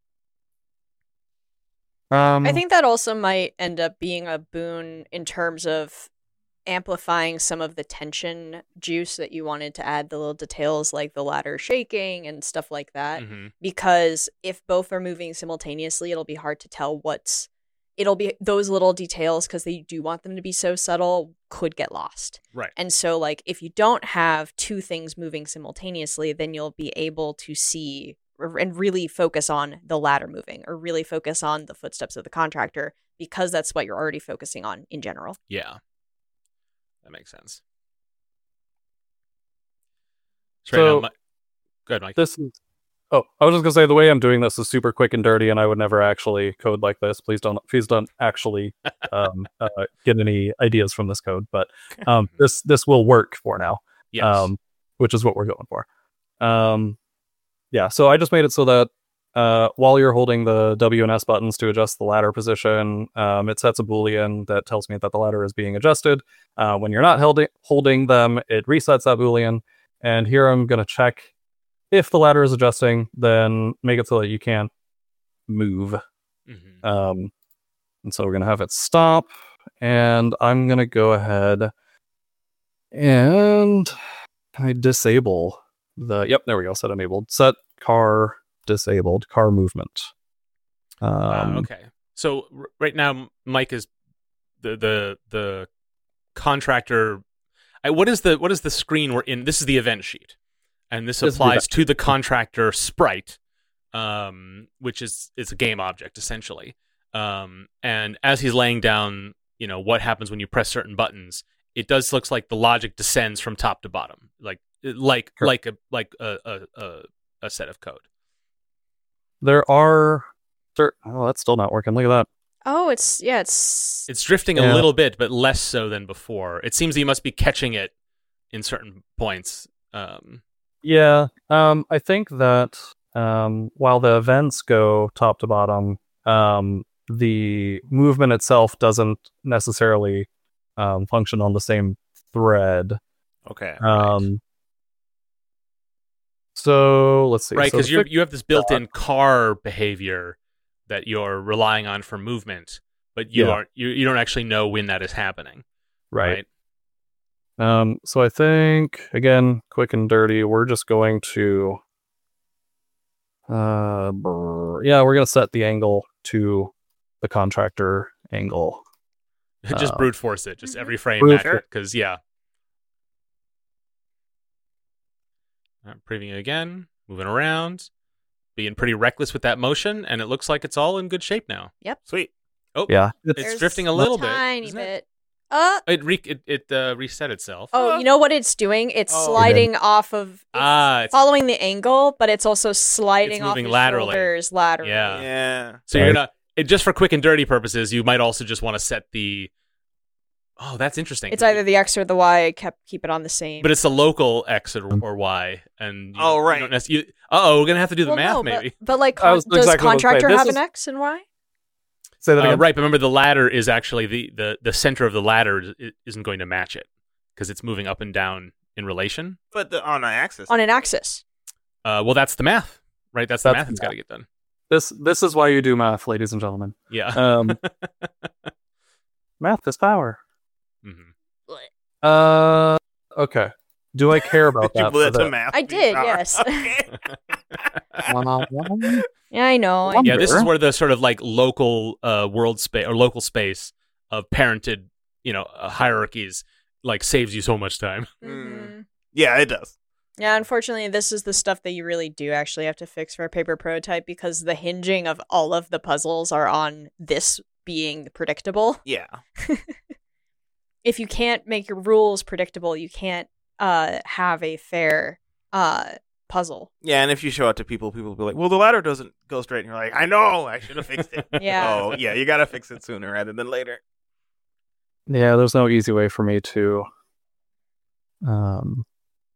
I think that also might end up being a boon in terms of amplifying some of the tension juice that you wanted to add, the little details like the ladder shaking and stuff like that. Mhm. Because if both are moving simultaneously, it'll be hard to tell it'll be those little details, because they do want them to be so subtle, could get lost. Right. And so like if you don't have two things moving simultaneously, then you'll be able to see and really focus on the ladder moving, or really focus on the footsteps of the contractor, because that's what you're already focusing on in general. Yeah. That makes sense. So- Go ahead, Mike. This is. Oh, I was just gonna say the way I'm doing this is super quick and dirty, and I would never actually code like this. Please don't actually get any ideas from this code. But this will work for now, Yes. which is what we're going for. Yeah. So I just made it so that while you're holding the W and S buttons to adjust the ladder position, it sets a Boolean that tells me that the ladder is being adjusted. When you're not holding them, it resets that Boolean. And here I'm going to check if the ladder is adjusting, then make it so that you can't move. Mhm. And so we're going to have it stop. And I'm going to go ahead and I disable yep, there we go. Set enabled. Set car disabled. Car movement. Okay. So right now, Mike is the contractor. What is the screen we're in? This is the event sheet, and this This is the applies event to the contractor sprite, which is a game object essentially. And as he's laying down, what happens when you press certain buttons, it does looks like the logic descends from top to bottom, like a set of code. There are. Oh, that's still not working. Look at that. Oh, it's It's drifting a Yeah. little bit, but less so than before. It seems that you must be catching it in certain points. Yeah. I think that while the events go top to bottom, the movement itself doesn't necessarily function on the same thread. Okay. So let's see. Right, So because to fix- you have this built-in car behavior that you're relying on for movement, but you don't actually know when that is happening. right. So I think again, quick and dirty. We're just going to. We're gonna set the angle to the contractor angle. Just brute force it, just Mhm. every frame Brute match force. it, because yeah. Previewing again, moving around, being pretty reckless with that motion, and it looks like it's all in good shape now. Sweet. Oh, Yeah. it's There's drifting a little bit. tiny isn't it? bit. It reset itself. Oh, you know what it's doing? It's Oh. sliding off of. It's Following the angle, but it's also sliding It's off moving his laterally. shoulders laterally. Yeah. Yeah. So you're Right. gonna just for quick and dirty purposes, you might also just want to set the. Oh, that's interesting. It's either the X or the Y. Keep it on the same. But it's the local X or Y, and Oh, right. we're gonna have to do the Well, math no, maybe. But like, I was does exactly what I was saying. contractor This have is- an X and Y? Say that again. Right, but remember the ladder is actually the center of the ladder isn't going to match it because it's moving up and down in relation. But on an axis. On an axis. Well, that's the math, right? That's the That's math the that's got to math. get done. This is why you do math, ladies and gentlemen. Yeah. Math is power. Mhm. Okay. Do I care about Did you that? put for it to the- math? I did, Power? yes. Okay. Yeah, I know. Well, Yeah, this is Wonder. where the sort of like local world space or local space of parented, hierarchies like saves you so much time. Mhm. Yeah, it does. Yeah, unfortunately, this is the stuff that you really do actually have to fix for a paper prototype, because the hinging of all of the puzzles are on this being predictable. Yeah. If you can't make your rules predictable, you can't have a fair puzzle. Yeah, and if you show it to people will be like, well, the ladder doesn't go straight. And you're like, I know, I should have fixed it. Yeah. Oh, yeah, you got to fix it sooner rather than later. Yeah, there's no easy way for me to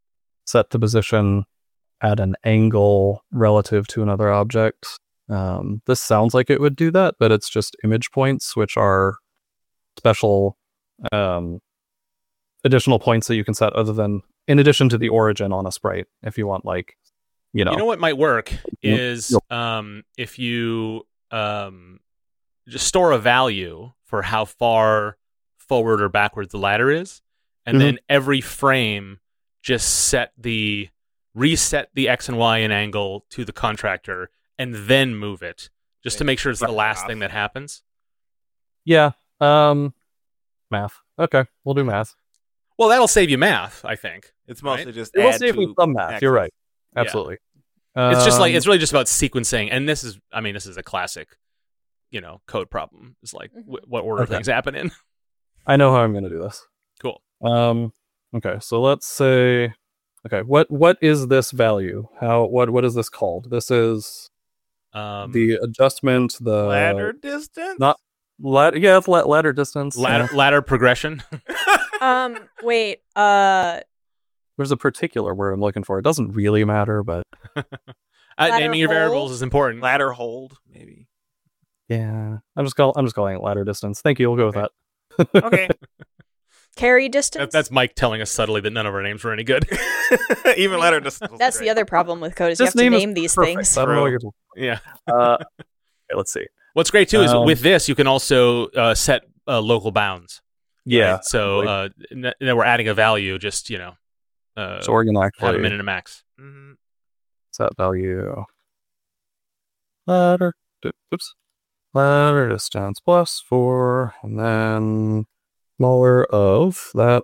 set to position at an angle relative to another object. This sounds like it would do that, but it's just image points, which are special additional points that you can set in addition to the origin on a sprite, if you want, like, You know what might work is if you just store a value for how far forward or backwards the ladder is, and then every frame just reset the X and Y in angle to the contractor, and then move it, just to make sure it's the last thing that happens. Yeah. Math. Okay, we'll do math. Well, that'll save you math, I think. It's mostly just It will add save me to some math. axes. You're right. Absolutely. It's just like, it's really just about sequencing, and this is a classic, code problem. It's like what order things happen in. I know how I'm going to do this. Cool. Okay, so let's say, what is this value? What is this called? This is the adjustment, the ladder distance. Not ladder. Yeah, it's ladder distance. Ladder progression. Wait. There's a particular word I'm looking for. It doesn't really matter, but Naming your hold? variables is important. Ladder hold, maybe. yeah, I'm just calling it ladder distance. Thank you. We'll go with that. Okay. Carry distance? That's Mike telling us subtly that none of our names were any good. Even ladder distance. That's the other problem with code is you have to name is name these perfect. things. I don't know what you're Yeah. okay, let's see. What's great too is with this you can also set local bounds. Yeah. Right? So then we're adding a value. Just So we're gonna have a actually min and a max. Mhm. set value ladder distance plus 4, and then smaller of that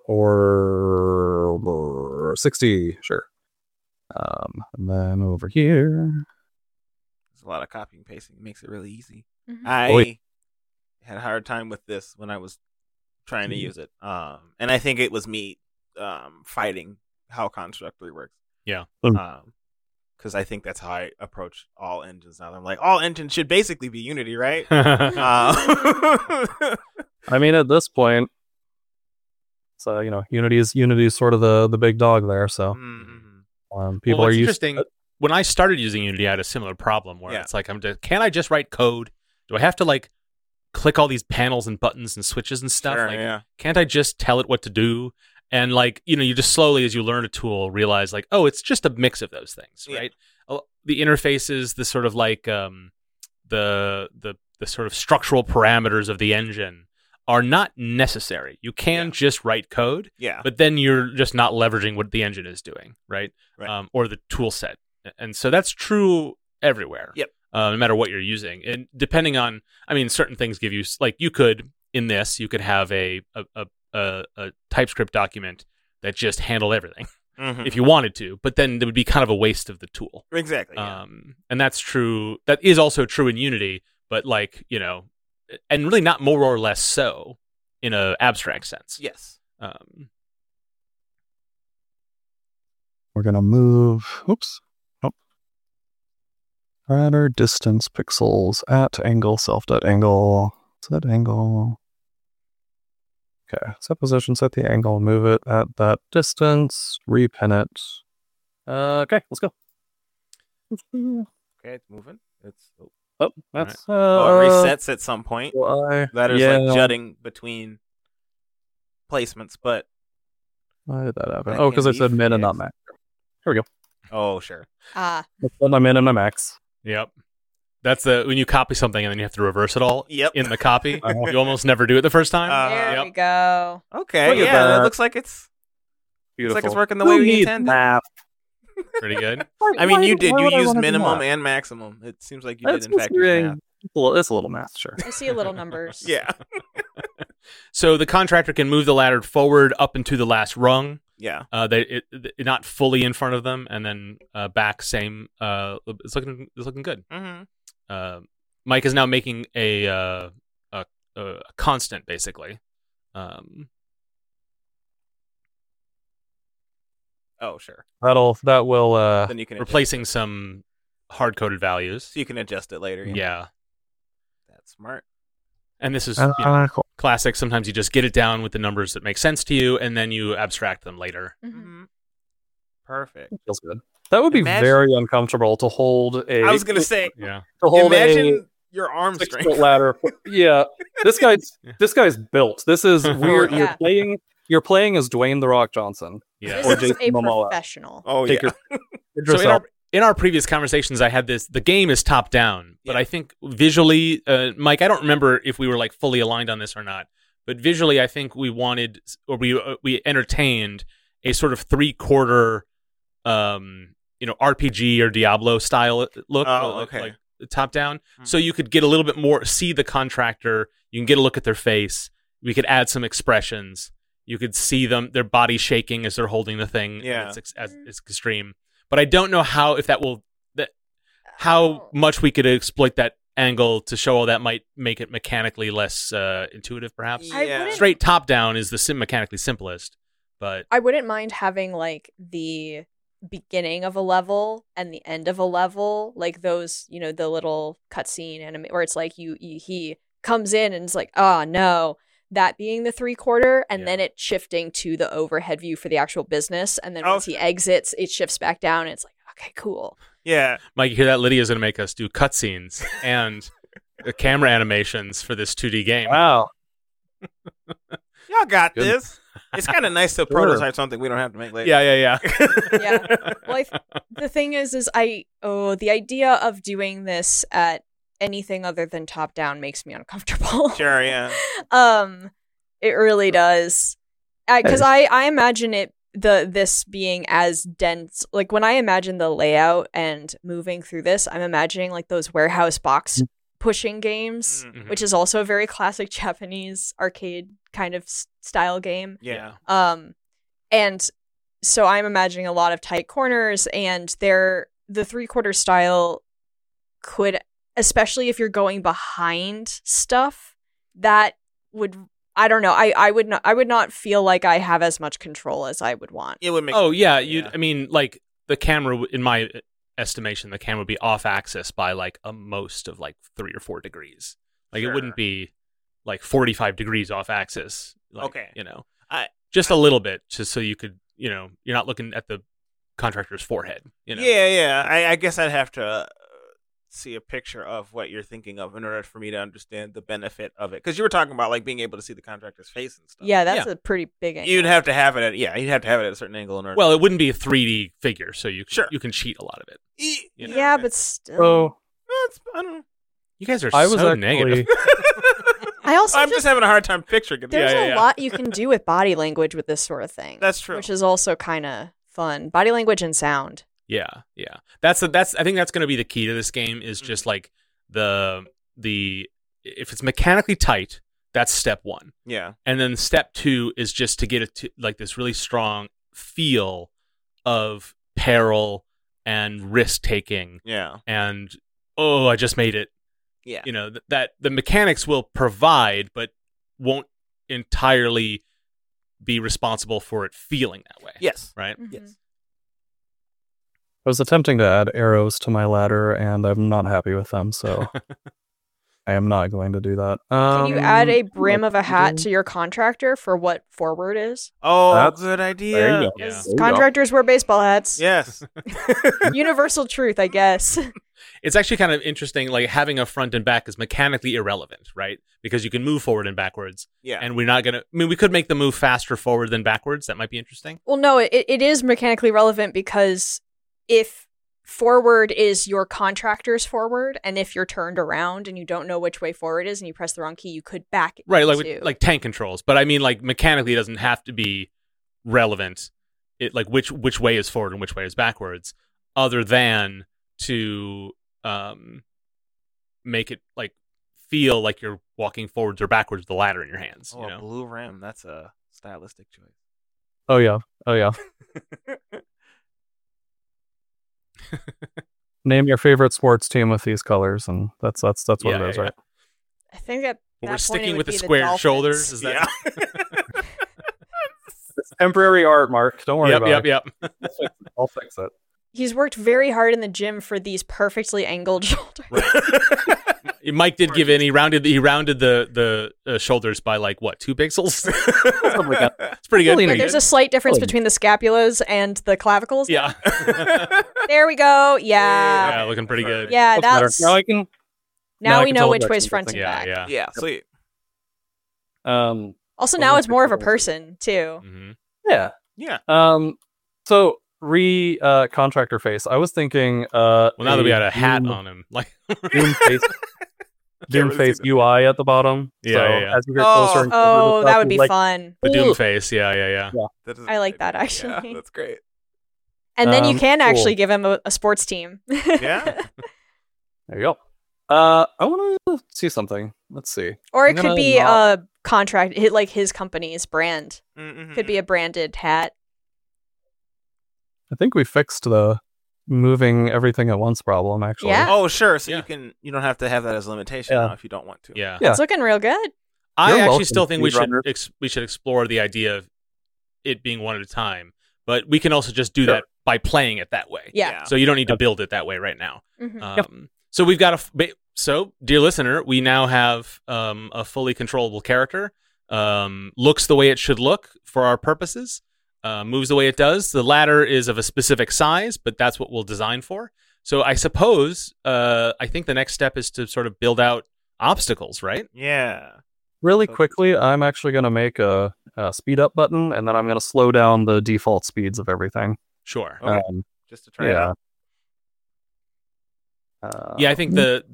or 60. Sure. And then over here. There's a lot of copying and pasting. It makes it really easy. Mhm. I had a hard time with this when I was trying to use it. And I think it was me fighting how Construct 3 works. Yeah. Because I think that's how I approach all engines now. I'm like, all engines should basically be Unity, right? I mean, at this point, so Unity is sort of the big dog there. So people are used. Interesting. When I started using Unity, I had a similar problem where it's like, can't I just write code? Do I have to like click all these panels and buttons and switches and stuff? Sure, like, yeah. Can't I just tell it what to do? And like, you just slowly, as you learn a tool, realize like, oh, it's just a mix of those things, right? The interfaces, the sort of like the sort of structural parameters of the engine are not necessary. You can just write code, but then you're just not leveraging what the engine is doing, right? Or the tool set. And so that's true everywhere. Yep. No matter what you're using. And depending on, certain things give you, like you could have a TypeScript document that just handled everything if you wanted to, but then it would be kind of a waste of the tool. Exactly. Yeah. And that's true. That is also true in Unity, but like, and really not more or less so in an abstract sense. Yes. We're going to move. Oops. Nope. Ladder distance pixels at angle self.angle. Set angle. Okay. Set position, set the angle, move it at that distance, repin it. Okay, let's go. Okay, it's moving. It's That's it resets at some point. Ladder's like jutting between placements, but why did that happen? that Oh, can because I be said min and not fixed. max. Here we go. Oh, sure. Let's put my min and my max. Yep. That's when you copy something and then you have to reverse it all Yep. in the copy. You almost never do it the first time. There we go. Okay, Look at yeah, that. it looks like it's Beautiful. working the way we intended. Math. Pretty good. I mean, you did. Why You would I used wanna do minimum math? and maximum. It seems like you That's did, in fact, use math. It's a little math, sure. I see a little numbers. Yeah. So the contractor can move the ladder forward up into the last rung. Yeah. Not fully in front of them, and then back same. It's looking good. Mm-hmm. Mike is now making a constant, basically. Oh, sure. That will Then you can replacing some hard-coded values. So you can adjust it later. Yeah. That's smart. And this is cool. classic. Sometimes you just get it down with the numbers that make sense to you, and then you abstract them later. Mhm. Perfect. Feels good. That would be very uncomfortable to hold a. I was gonna say, Yeah. To hold imagine your arm 6 strength. foot ladder. Yeah, this guy's built. This is weird. Yeah. You're playing as Dwayne the Rock Johnson. Yeah. This is Jason a Momoa. professional. Oh Take yeah. So in our previous conversations, I had this. The game is top down, but Yeah. I think visually, Mike, I don't remember if we were like fully aligned on this or not. But visually, I think we wanted or we entertained a sort of 3/4, RPG or Diablo style look. Oh, okay. Like top down, so you could get a little bit more, see the contractor. You can get a look at their face. We could add some expressions. You could see their body shaking as they're holding the thing. Yeah. It's extreme. But I don't know how how much we could exploit that angle to show that might make it mechanically less intuitive, perhaps. Yeah. Straight top down is the mechanically simplest, but I wouldn't mind having like the beginning of a level and the end of a level, like those, the little cutscene anime where it's like he comes in and it's like, oh no, that being the 3/4, and then it shifting to the overhead view for the actual business, and then once he exits, it shifts back down, and it's like, okay, cool. Yeah. Mike, you hear that? Lydia's going to make us do cutscenes and camera animations for this 2D game. Wow. Y'all got Good. this. It's kind of nice to prototype something we don't have to make later. Yeah. Yeah. Well, the thing is the idea of doing this at anything other than top down makes me uncomfortable. Sure, yeah. It really does. Because I imagine this being as dense. Like when I imagine the layout and moving through this, I'm imagining like those warehouse box pushing games, Mm-hmm. which is also a very classic Japanese arcade kind of style game. Yeah. And so I'm imagining a lot of tight corners, and the 3/4 style could, especially if you're going behind stuff, that would, I don't know, I would not feel like I have as much control as I would want. It would make. Oh yeah, I mean, like the camera, in my estimation, the camera would be off axis by like a most of like 3 or 4 degrees. Like it wouldn't be like 45 degrees off axis. Like, Okay. Just a little bit, just so you could, you're not looking at the contractor's forehead. Yeah. I guess I'd have to see a picture of what you're thinking of in order for me to understand the benefit of it. Because you were talking about like being able to see the contractor's face and stuff. Yeah, that's a pretty big angle. You'd have to have it at a certain angle in order. Well, it wouldn't be a 3D figure, so you can cheat a lot of it. Yeah, but still. So I don't know. You guys are I was so actually negative. I'm just having a hard time picturing it. There's a lot you can do with body language with this sort of thing. That's true. Which is also kind of fun. Body language and sound. Yeah. That's I think that's going to be the key to this game, is just like the if it's mechanically tight, that's step 1. Yeah. And then step 2 is just to get it to like this really strong feel of peril and risk taking. Yeah. And I just made it. Yeah. That the mechanics will provide, but won't entirely be responsible for it feeling that way. Yes. Right? Mhm. Yes. I was attempting to add arrows to my ladder, and I'm not happy with them, so I am not going to do that. Can you add a brim of a hat to your contractor for what forward is? Oh, That's- good There idea. you go. Yeah. Because There you go. contractors wear baseball hats. Yes. Universal truth, I guess. It's actually kind of interesting, like having a front and back is mechanically irrelevant, right? Because you can move forward and backwards. Yeah. And we're not going to, we could make the move faster forward than backwards. That might be interesting. Well, no, it is mechanically relevant because if forward is your contractor's forward, and if you're turned around and you don't know which way forward is and you press the wrong key, you could back it. Right. Like, into- like tank controls. But I mean, like mechanically, it doesn't have to be relevant. It like which way is forward and which way is backwards, other than to make it like feel like you're walking forwards or backwards with the ladder in your hands. Oh, a blue rim. That's a stylistic choice. Oh yeah. Name your favorite sports team with these colors, and that's what Yeah, it is, yeah. right? I think that But that we're point sticking it with would the be square Dolphins. shoulders. Is that? Yeah. It's temporary art, Mark. Don't worry about Yep. it. I'll fix it. He's worked very hard in the gym for these perfectly angled shoulders. Mike did give in. He rounded the shoulders by like what, 2 pixels? Something like that. It's pretty good. Really But neat. there's a slight difference between the scapulas and the clavicles. Yeah. There we go. Yeah. Yeah, looking pretty good. Yeah, Better. that's Now I can. now I we can know tell which the way's direction front of and Yeah, back. yeah. Yeah, sweet. Also, I'm now gonna it's more of a take a look. person too. Mhm. Yeah. Yeah. So contractor face. I was thinking. Well, now that we had a hat Doom- on him, like Doom face. Doom really face see that. UI at the bottom. Yeah, so yeah, yeah. as you get closer and closer to Oh, the that top, would be you're like, fun. the Doom "Ugh." face. Yeah. That is a I like great that, idea. actually. Yeah, that's great. And then you can cool. actually give him a sports team. Yeah. There you go. I want to see something. Let's see. Or it I'm could gonna be not- a contract, like his company's brand. Mm-hmm. Could be a branded hat. I think we fixed the moving everything at once problem. Actually. Yeah. Oh, sure. So Yeah. you don't have to have that as a limitation Yeah. now if you don't want to. Yeah. Yeah. It's looking real good. I You're actually welcome, still think we should speedrunner. we should explore the idea of it being one at a time, but we can also just do Sure. that by playing it that way. Yeah. So you don't need to build it that way right now. Mhm. So we've got so dear listener, we now have a fully controllable character. Looks the way it should look for our purposes. Moves the way it does. The ladder is of a specific size, but that's what we'll design for. So I suppose I think the next step is to sort of build out obstacles, right? Yeah. Really So- quickly, I'm actually going to make a speed up button, and then I'm going to slow down the default speeds of everything. Sure. Okay. Just to try it Yeah. out. Yeah, I think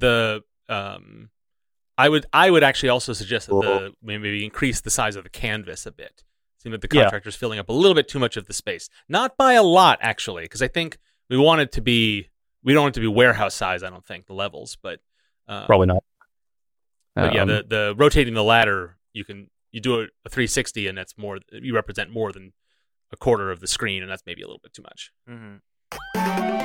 I would actually also suggest that maybe increase the size of the canvas a bit. Seems that the Yeah. contractor's filling up a little bit too much of the space. Not by a lot, actually, because I think we don't want it to be warehouse size. I don't think the levels, but Probably not. But yeah, the rotating the ladder, you do a 360, and that's more. You represent more than a quarter of the screen, and that's maybe a little bit too much. Mm-hmm.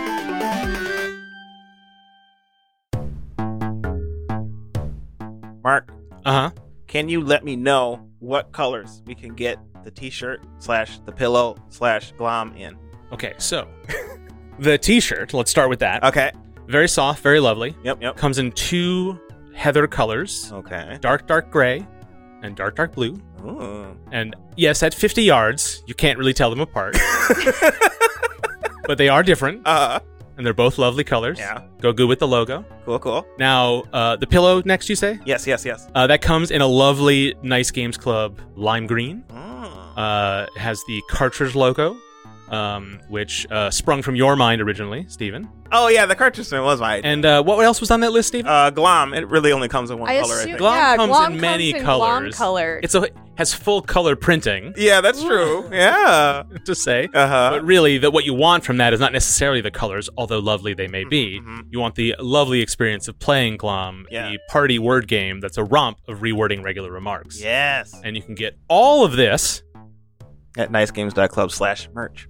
Mark, Uh huh. can you let me know what colors we can get the t-shirt / the pillow / glom in? Okay, so the T-shirt. Let's start with that. Okay. Very soft, very lovely. Yep. Comes in 2 heather colors: Okay. dark gray and dark blue. Ooh. And yes, at 50 yards, you can't really tell them apart, but they are different, and they're both lovely colors. Yeah. Go good with the logo. Cool. Now, the pillow next, you say? Yes. That comes in a lovely Nice Games Club lime green. Oh. It has the cartridge logo, which sprung from your mind originally, Stephen. Oh yeah, the cartridge was my idea. And what else was on that list, Stephen? Glom. It really only comes in one color. I think. Glom comes Glom in many Glom colors. color. It has full color printing, Yeah, that's true. Yeah. to say. Uh-huh. But really, what you want from that is not necessarily the colors, although lovely they may be. Mhm. You want the lovely experience of playing Glom, Yeah. the party word game that's a romp of rewording regular remarks. Yes. And you can get all of this. At nicegames.club/merch.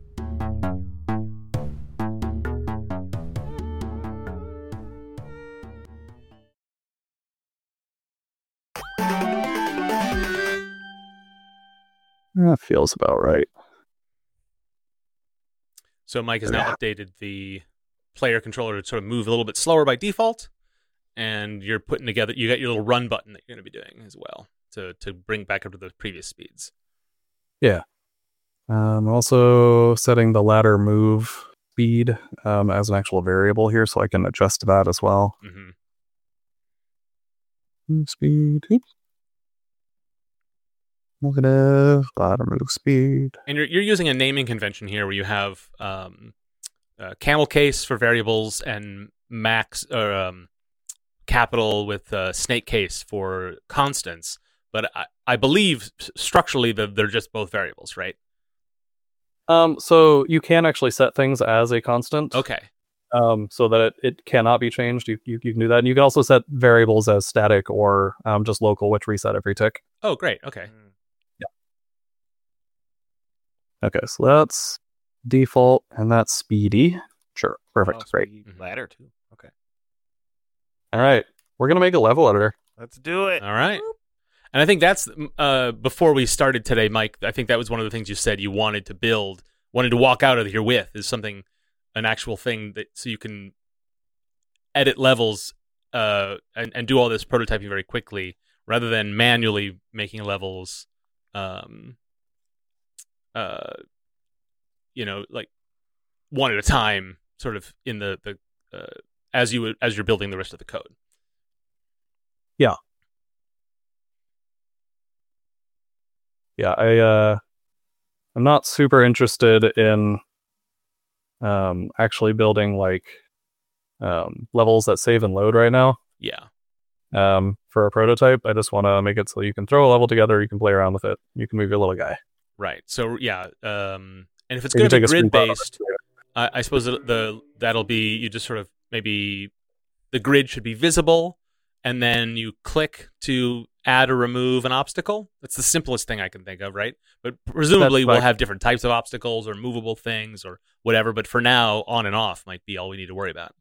That feels about right. So Mike has now updated the player controller to sort of move a little bit slower by default, and you're putting together. You got your little run button that you're going to be doing as well to bring back up to the previous speeds. Yeah. Also setting the ladder move speed as an actual variable here, so I can adjust that as well. Hmm. Move speed. Oops. Negative. Ladder move speed. And you're using a naming convention here where you have camel case for variables and max or capital with snake case for constants. But I believe structurally that they're just both variables, right? So you can actually set things as a constant. Okay. So that it cannot be changed. You can do that. And you can also set variables as static or just local, which reset every tick. Oh, great. Okay. Okay, so that's default, and that's speedy. Sure, perfect, Oh, great. speed ladder too. Okay. All right, we're gonna make a level editor. Let's do it. All right. And I think that's before we started today, Mike. I think that was one of the things you said you wanted to build, wanted to walk out of here with, is something, an actual thing that so you can edit levels and do all this prototyping very quickly, rather than manually making levels, like one at a time, sort of in the as you're building the rest of the code. Yeah, I'm not super interested in actually building like levels that save and load right now. Yeah. For a prototype, I just want to make it so you can throw a level together, you can play around with it, you can move your little guy. Right. So yeah, and if it's You going to can be take a screenshot grid of based, it. I suppose that'll be, you just sort of, maybe the grid should be visible, and then you click to add or remove an obstacle. That's the simplest thing I can think of, right? But presumably we'll have different types of obstacles or movable things or whatever. But for now, on and off might be all we need to worry about.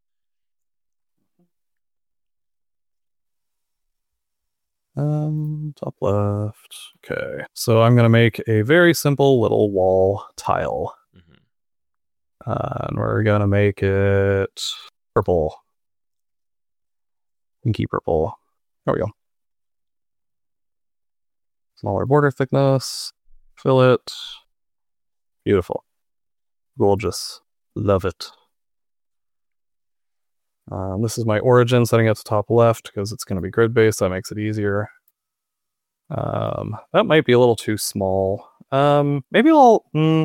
Top left. Okay, so I'm gonna make a very simple little wall tile. And we're gonna make it purple. Pinky purple. There we go. Smaller border thickness. Fill it. Beautiful. Gorgeous. Love it. This is my origin, setting it to top left because it's going to be grid based. That makes it easier. That might be a little too small. Maybe I'll.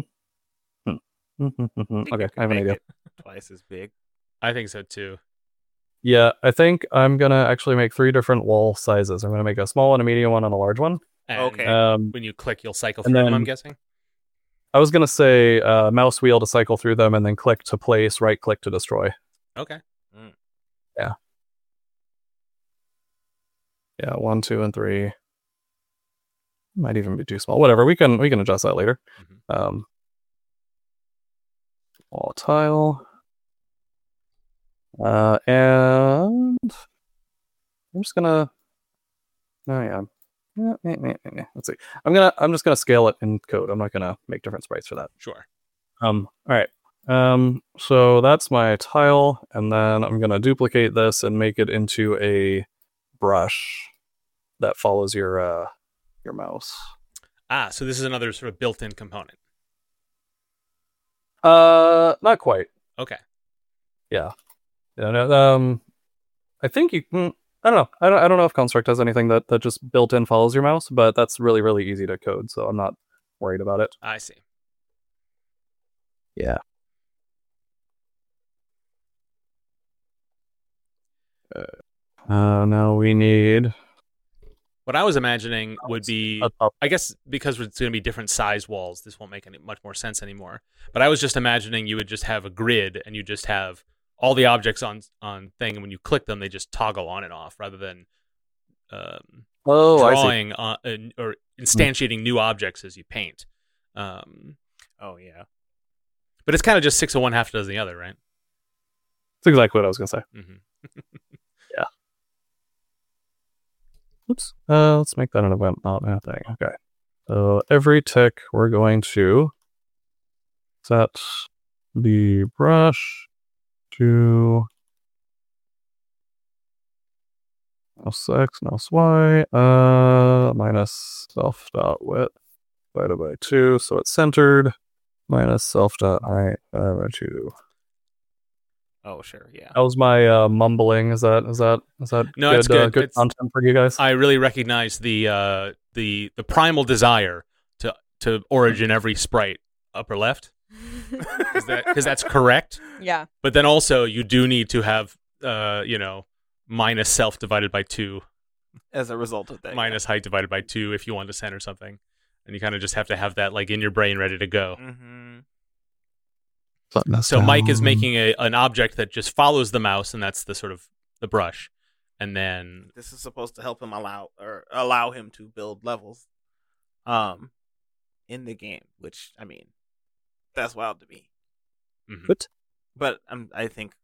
Okay, I have an idea. Twice as big. I think so too. Yeah, I think I'm gonna actually make 3 different wall sizes. I'm gonna make a small one, a medium one, and a large one. And Okay. when you click, you'll cycle and through them, then- I'm guessing. I was gonna say mouse wheel to cycle through them, and then click to place, right click to destroy. Okay. Yeah, 1, 2, and 3. Might even be too small. Whatever. We can adjust that later. Wall tile. And I'm just gonna. Oh yeah. Let's see. I'm just gonna scale it in code. I'm not gonna make different sprites for that. Sure. All right. So that's my tile, and then I'm gonna duplicate this and make it into a brush that follows your mouse. So this is another sort of built-in component. Not quite. Okay. Yeah. No, I think you. I don't know. I don't know if Construct has anything that just built in follows your mouse, but that's really, really easy to code, so I'm not worried about it. I see. Yeah. Now we need. What I was imagining would be, up. I guess because it's going to be different size walls, this won't make much more sense anymore. But I was just imagining you would just have a grid and you just have all the objects on thing, and when you click them, they just toggle on and off rather than drawing or instantiating new objects as you paint. Oh yeah. But it's kind of just 6 of one, half a dozen the other, right? That's exactly what I was going to say. Mm-hmm. Yeah. Oops. Let's make that an event, not a thing. Okay. So every tick, we're going to set the brush to mouse X, mouse Y, minus self dot width divided by 2, so it's centered, minus self dot height divided by 2. Oh sure, yeah. That was my mumbling. Is that No, good, it's good. good It's- content for you guys? I really recognize the primal desire to origin every sprite upper left. Because that's correct. Yeah. But then also you do need to have minus self divided by 2, As a result of that. minus height divided by 2 if you want to center something, and you kind of just have to have that like in your brain ready to go. Mm-hmm. So Mike is making an object that just follows the mouse, and that's the sort of the brush, and then This is supposed to help him allow him to build levels, in the game. Which I mean, that's wild to me. Mhm. What? But I think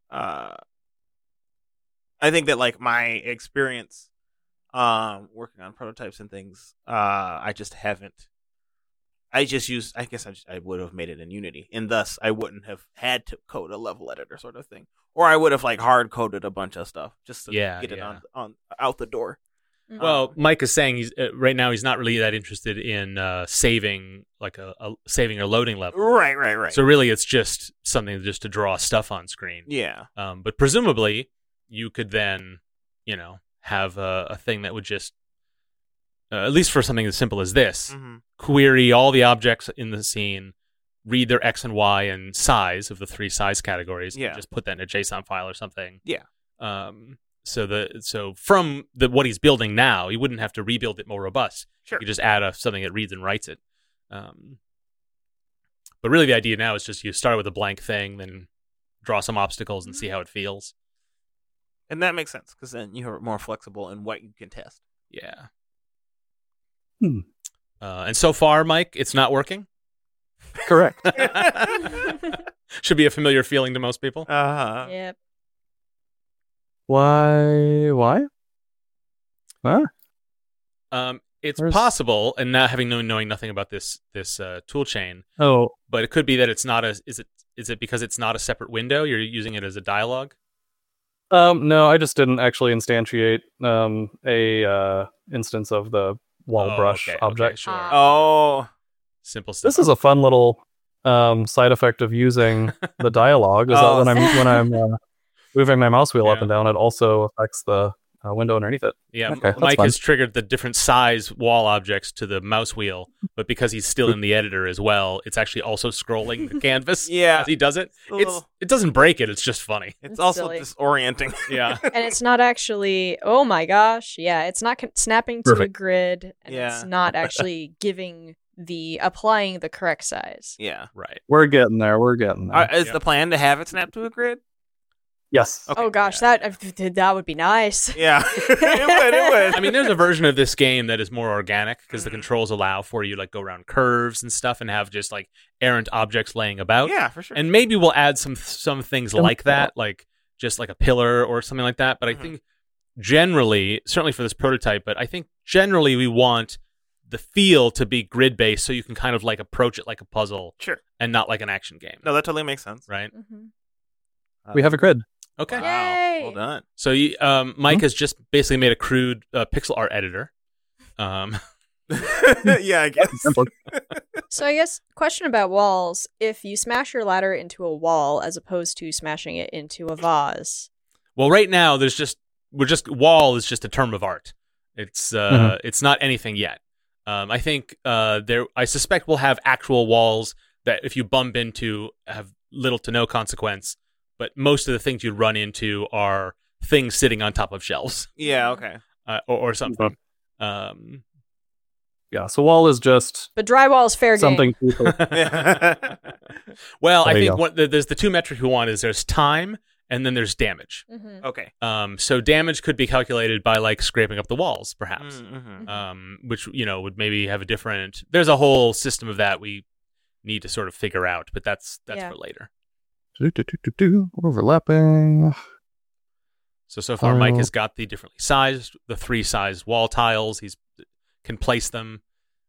that like my experience working on prototypes and things, I just haven't I guess I would have made it in Unity, and thus I wouldn't have had to code a level editor sort of thing, or I would have like hard coded a bunch of stuff just to get it on out the door. Well, Mike is saying he's right now he's not really that interested in saving like a saving or loading level. Right. So really, it's just something just to draw stuff on screen. Yeah. But presumably, you could then, have a thing that would just, at least for something as simple as this, query all the objects in the scene, read their X and Y and size of the 3 size categories, and just put that in a JSON file or something. Yeah. So from what he's building now, he wouldn't have to rebuild it more robust. Sure. You just add something that reads and writes it. But really, the idea now is just you start with a blank thing, then draw some obstacles and see how it feels. And that makes sense, because then you're more flexible in what you can test. Yeah. And so far, Mike, it's not working? Correct. Should be a familiar feeling to most people. Yep. Why? Huh? It's possible, and not knowing nothing about this tool chain. Oh, but it could be that it's not a. Is it because it's not a separate window? You're using it as a dialogue. No, I just didn't actually instantiate a instance of the wall brush object. Okay, sure. Oh, simple stuff. This is a fun little side effect of using the dialogue. Is that when I'm moving my mouse wheel up and down, it also affects the window underneath it. Yeah, okay, Mike has triggered the different size wall objects to the mouse wheel, but because he's still in the editor as well, it's actually also scrolling the canvas as he does it. It doesn't break it, it's just funny. It's also silly. disorienting. Yeah. And it's not actually, oh my gosh, it's not snapping to a grid, and it's not actually applying the correct size. Yeah. Right. We're getting there. Is the plan to have it snap to a grid? Yes. Okay. Oh gosh, that would be nice. Yeah, it would. I mean, there's a version of this game that is more organic because the controls allow for you to like go around curves and stuff and have just like errant objects laying about. Yeah, for sure. And maybe we'll add some things like that, like just like a pillar or something like that. But I think generally, certainly for this prototype, but I think generally we want the feel to be grid based, so you can kind of like approach it like a puzzle, and not like an action game. No, that totally makes sense. Right? We have a grid. Okay. Wow. Yay! Well done. So Mike has just basically made a crude pixel art editor. Yeah, I guess. So I guess question about walls: if you smash your ladder into a wall as opposed to smashing it into a vase. Well, right now wall is just a term of art. It's it's not anything yet. I think I suspect we'll have actual walls that if you bump into have little to no consequence. But most of the things you run into are things sitting on top of shelves. Yeah, okay. Or something. Yeah, so wall is just... But drywall is fair something game. Well, I think there's the two metrics we want is there's time and then there's damage. Mm-hmm. Okay. So damage could be calculated by like scraping up the walls, perhaps. Which, would maybe have a different... There's a whole system of that we need to sort of figure out, but that's for later. Overlapping. So far, Mike has got the differently sized, the 3 sized wall tiles. He's can place them.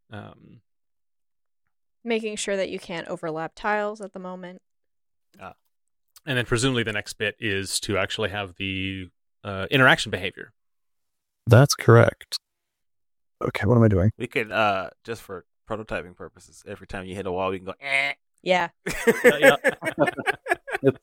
Making sure that you can't overlap tiles at the moment. And then presumably the next bit is to actually have the interaction behavior. That's correct. Okay, what am I doing? We could, just for prototyping purposes, every time you hit a wall, we can go, eh. Yeah. It's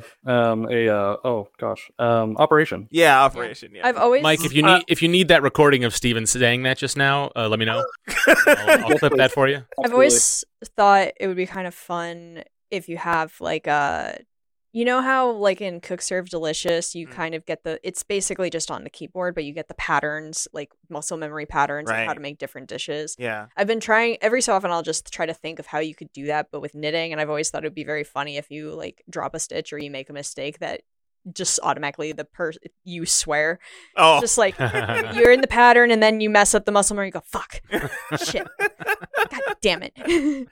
operation. Yeah, operation. Yeah. I've always Mike, if you need that recording of Steven saying that just now, let me know. I'll clip that for you. I've always thought it would be kind of fun if you have like you know how like in Cook Serve Delicious you kind of get it's basically just on the keyboard, but you get the patterns, like muscle memory patterns of how to make different dishes. Yeah. I've been trying every so often. I'll just try to think of how you could do that, but with knitting. And I've always thought it would be very funny if you like drop a stitch or you make a mistake that just automatically you swear. Oh, just like you're in the pattern and then you mess up the muscle memory. You go, fuck, shit, god damn it.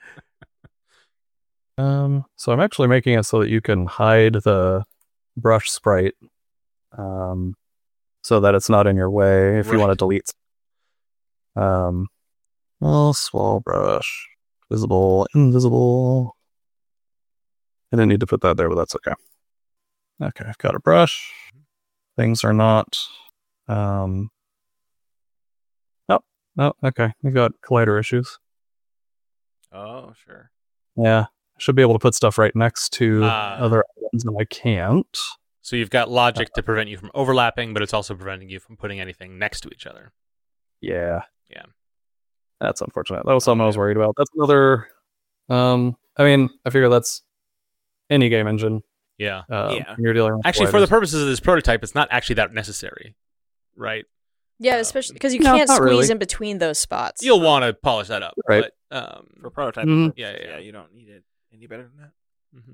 So I'm actually making it so that you can hide the brush sprite, so that it's not in your way if you want to delete. Small brush, Visible, invisible. I didn't need to put that there, but that's okay. Okay, I've got a brush. Things are not... Oh, okay. We've got collider issues. Oh, sure. Yeah, I should be able to put stuff right next to other items, and I can't. So you've got logic to prevent you from overlapping, but it's also preventing you from putting anything next to each other. Yeah. Yeah. That's unfortunate. That was something I was worried about. That's another... I mean, I figure that's any game engine. Yeah. Yeah. You're dealing with Actually, for the colliders. purposes of this prototype, it's not actually that necessary, right? Yeah, especially because you No, can't not squeeze really. in between those spots. You'll want to polish that up, Right. But, For prototype Mhm. purposes, Yeah. you don't need it any better than that.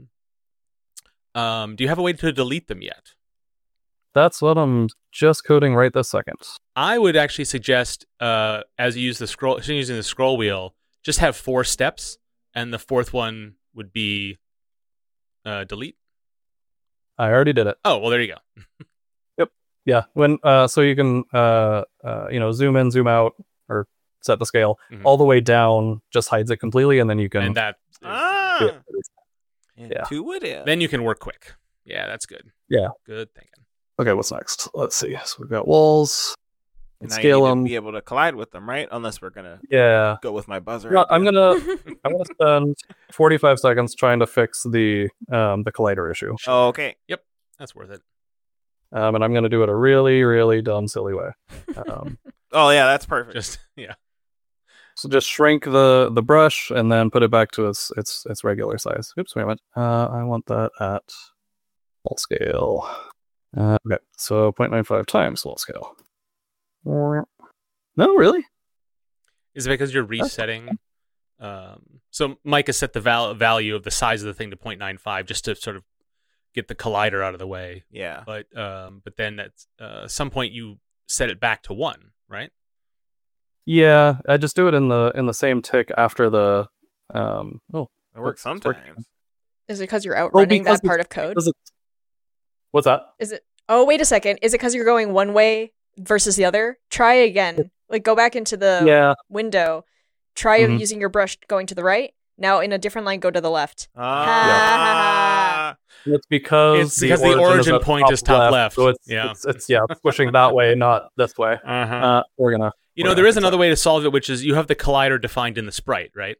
Do you have a way to delete them yet? That's what I'm just coding right this second. I would actually suggest, as you use the scroll, as you're using the scroll wheel, just have 4 steps, and the fourth one would be delete. I already did it. Oh, well, there you go. Yeah. When so you can zoom in, zoom out, or set the scale. Mhm. All the way down just hides it completely, and then you can And that, Ah, Yeah. intuitive. then you can work quick. Yeah, that's good. Yeah. Good thinking. Okay, what's next? Let's see. So we've got walls. And Let's now scale you need them. to be able to collide with them, right? Unless we're gonna Yeah. go with my buzzer. Yeah, I'm idea. gonna spend 45 seconds trying to fix the collider issue. Oh, okay. That's worth it. And I'm gonna do it a really, really dumb, silly way. Oh yeah, that's perfect. Just yeah. So just shrink the brush and then put it back to its regular size. Oops, wait a minute. I want that at wall scale. Okay, so 0.95 times wall scale. No, really? Is it because you're resetting? So Mike has set the value of the size of the thing to 0.95 just to sort of get the collider out of the way. Yeah. But then at some point you set it back to 1, right? Yeah, I just do it in the same tick after the It works It's working. sometimes. Is it because you're outrunning because that part of code? What's that? Is it? Oh, wait a second. Is it because you're going one way versus the other? Try again. Like go back into the Yeah, window. Try Mhm. using your brush going to the right. Now in a different line, go to the left. Ah. it's because It's because the origin at point is top left. So it's Yeah. it's pushing that way, not this way. Uh-huh. We're gonna. You know, there is another way to solve it, which is you have the collider defined in the sprite, right?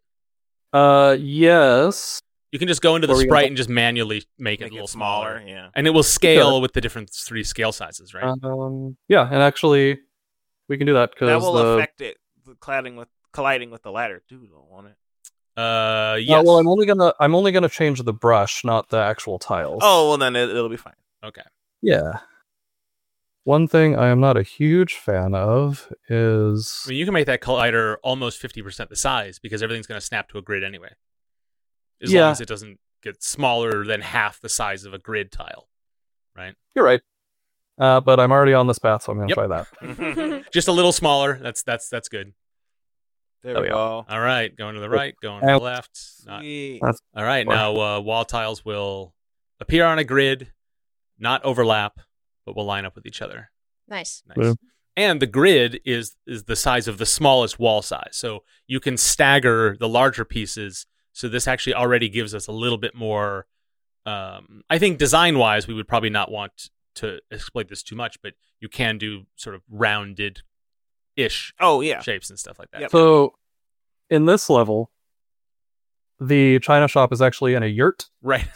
Yes. You can just go into the Or we can sprite go- and just manually make it a Make little it smaller. smaller. Yeah. And it will scale with the different 3 scale sizes, right? Yeah, and actually, we can do that That because will affect it colliding with the ladder too, though, won't it? Yes. well, I'm only gonna change the brush, not the actual tiles. Oh, well then it'll be fine. Okay. yeah. One thing I am not a huge fan of is I mean, you can make that collider almost 50% the size because everything's going to snap to a grid anyway. As long Yeah. as it doesn't get smaller than half the size of a grid tile, right? you're right. But I'm already on this path, so I'm gonna Yep. try that. there Just a little smaller. That's good. we we go. All right, going to the right, going to the And- left. Not- Sweet. That's- All right, Or- now wall tiles will appear on a grid, not overlap, but will line up with each other. Nice. Nice. Yeah. And the grid is the size of the smallest wall size, so you can stagger the larger pieces. So this actually already gives us a little bit more. I think design-wise, we would probably not want to exploit this too much, but you can do sort of rounded-ish Oh yeah. shapes and stuff like that. Yep. So, in this level, the China shop is actually in a yurt. Right.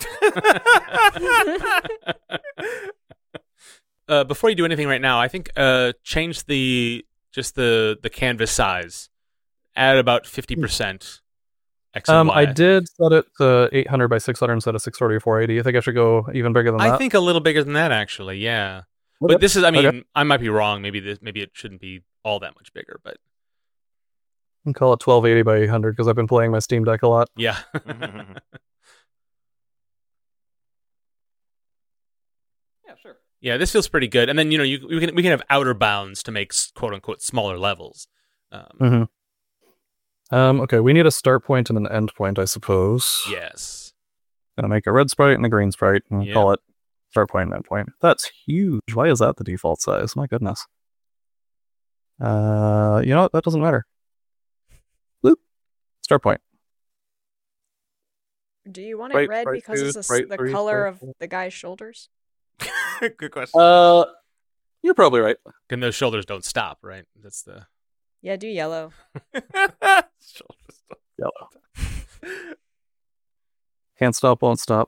Before you do anything right now, I think change the canvas size. Add about 50% X and Y. I did set it to 800 by 600 instead of 640 or 480. You think I should go even bigger than that? I think a little bigger than that, actually. Yeah, Okay. but this is. I mean, Okay. I might be wrong. Maybe it shouldn't be all that much bigger. But I'll call it 1280 by 800 because I've been playing my Steam Deck a lot. yeah. Yeah, sure. Yeah, this feels pretty good. And then we can have outer bounds to make quote unquote smaller levels. Okay, we need a start point and an end point, I suppose. Yes. Gonna make a red sprite and a green sprite and Yeah. call it start point and end point. That's huge. Why is that the default size? My goodness. You know what? That doesn't matter. Bloop. Start point. Do you want it Sprite, red Sprite because 2, it's Sprite the 3, color of Sprite 4. the guy's shoulders? Good question. You're probably right. And those shoulders don't stop, right? That's the. Yeah, do yellow. Yellow. Can't stop, won't stop.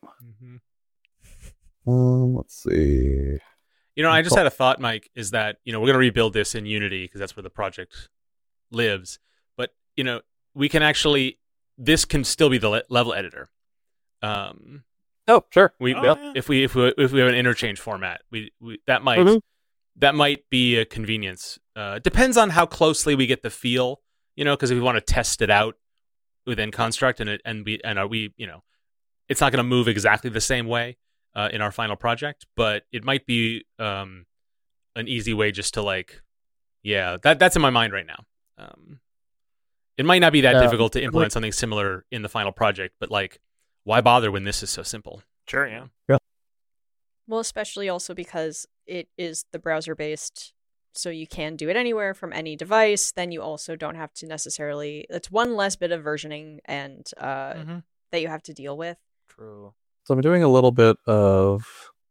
Let's see. I just had a thought, Mike, is that, we're going to rebuild this in Unity because that's where the project lives. But, we can actually, this can still be the level editor. Oh, sure. If we have an interchange format, we that might be a convenience. Depends on how closely we get the feel, because if we want to test it out within Construct it's not going to move exactly the same way in our final project, but it might be an easy way just to that's in my mind right now. It might not be that difficult to implement something similar in the final project, but why bother when this is so simple? Sure, yeah. Well, especially also because it is the browser-based, so you can do it anywhere from any device. Then you also don't have to necessarily... It's one less bit of versioning and that you have to deal with. True. So I'm doing a little bit of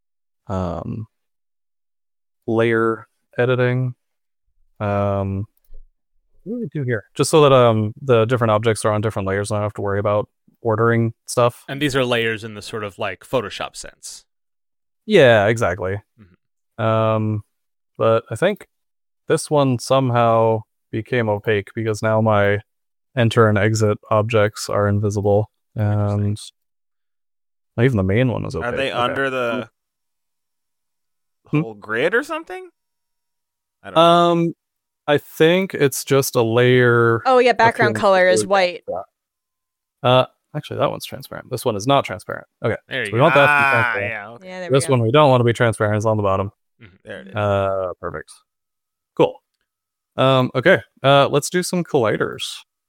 layer editing. What do we do here? Just so that the different objects are on different layers and I don't have to worry about ordering stuff. And these are layers in the sort of Photoshop sense. Yeah, exactly. But I think this one somehow became opaque because now my enter and exit objects are invisible. And even the main one was opaque. Are they under the whole grid or something? I don't know. I think it's just a layer. Oh yeah, background color is white. Actually, that one's transparent. This one is not transparent. Okay, there you so we go. want that to be transparent. Yeah, okay. Yeah, there This we go. one we don't want to be transparent. It's on the bottom. There it is. Perfect. Cool. Okay. Let's do some colliders.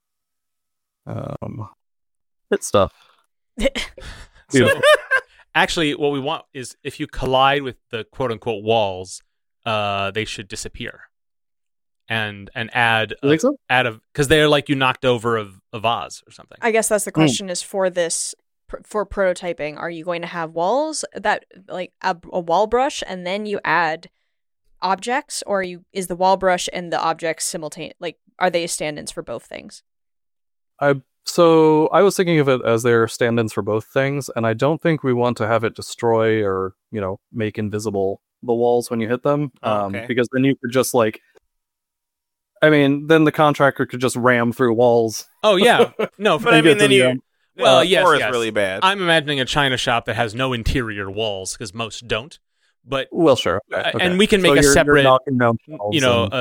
Hit stuff. So, actually, what we want is if you collide with the quote-unquote walls, they should disappear. And add You think so? because they're like you knocked over a vase or something. I guess that's the question is for this, for prototyping, are you going to have walls that a wall brush and then you add objects, or is the wall brush and the objects simultaneous? Are they stand-ins for both things? So I was thinking of it as their stand-ins for both things, and I don't think we want to have it destroy or, make invisible the walls when you hit them. Okay. Because then you could just then the contractor could just ram through walls. Oh yeah, no, But I mean, then you... Well, yes, Or is yes. really bad. I'm imagining a China shop that has no interior walls because most don't. But Well, sure. Okay. and we can make So a you're separate, knocking down shelves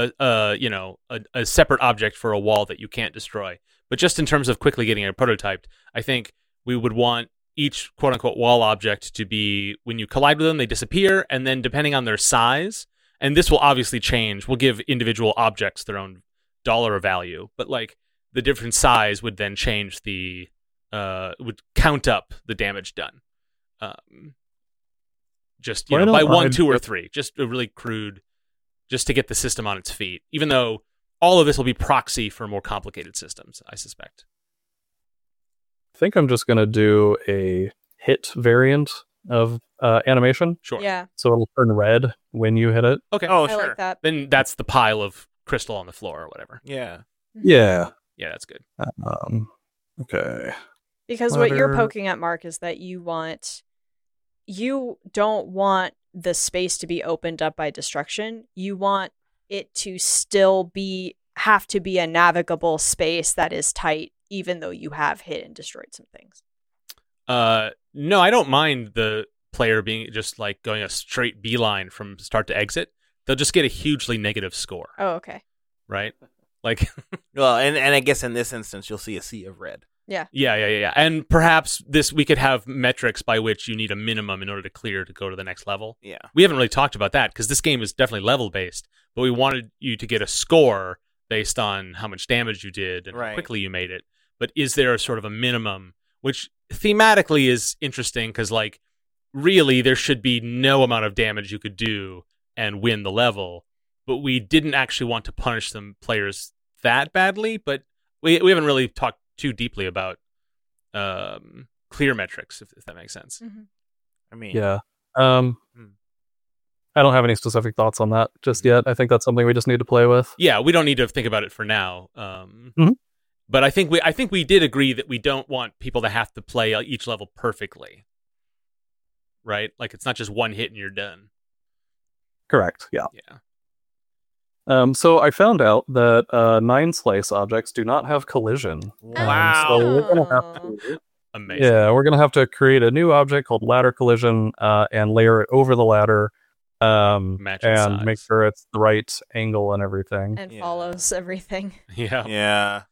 a separate object for a wall that you can't destroy. But just in terms of quickly getting it prototyped, I think we would want each quote unquote wall object to be, when you collide with them, they disappear, and then depending on their size, and this will obviously change, we'll give individual objects their own dollar value, but the different size would then change would count up the damage done. Just by 1, 2, or 3, just a really crude, just to get the system on its feet. Even though all of this will be proxy for more complicated systems, I suspect. I think I'm just gonna do a hit variant of animation, Sure. Yeah, so it'll turn red when you hit it. Okay. Oh, I sure. like that. Then that's the pile of crystal on the floor or whatever. Yeah. Yeah. Yeah, that's good. Okay. Because what you're Clutter. poking at, Mark, is that you don't want the space to be opened up by destruction. You want it to still have to be a navigable space that is tight, even though you have hit and destroyed some things. No, I don't mind the player being just going a straight beeline from start to exit. They'll just get a hugely negative score, Oh, okay. right? Well, and I guess in this instance, you'll see a sea of red. Yeah. Yeah. And perhaps we could have metrics by which you need a minimum in order to clear to go to the next level. Yeah. We haven't really talked about that because this game is definitely level based, but we wanted you to get a score based on how much damage you did and how Right. quickly you made it. But is there a sort of a minimum, which thematically is interesting because really there should be no amount of damage you could do and win the level, but we didn't actually want to punish some players that badly. But we haven't really talked too deeply about clear metrics, if that makes sense. Mhm. I mean, Yeah. Hmm. I don't have any specific thoughts on that just yet. I think that's something we just need to play with. Yeah, we don't need to think about it for now. Mhm. But I think we did agree that we don't want people to have to play each level perfectly, right? Like it's not just one hit and you're done. Correct. Yeah. Yeah. So I found out that 9-slice objects do not have collision. Wow. So we're gonna have to, Amazing. we're gonna have to create a new object called ladder collision and layer it over the ladder, Match its and make size. sure it's the right angle and everything. And Yeah. follows everything. Yeah. Yeah.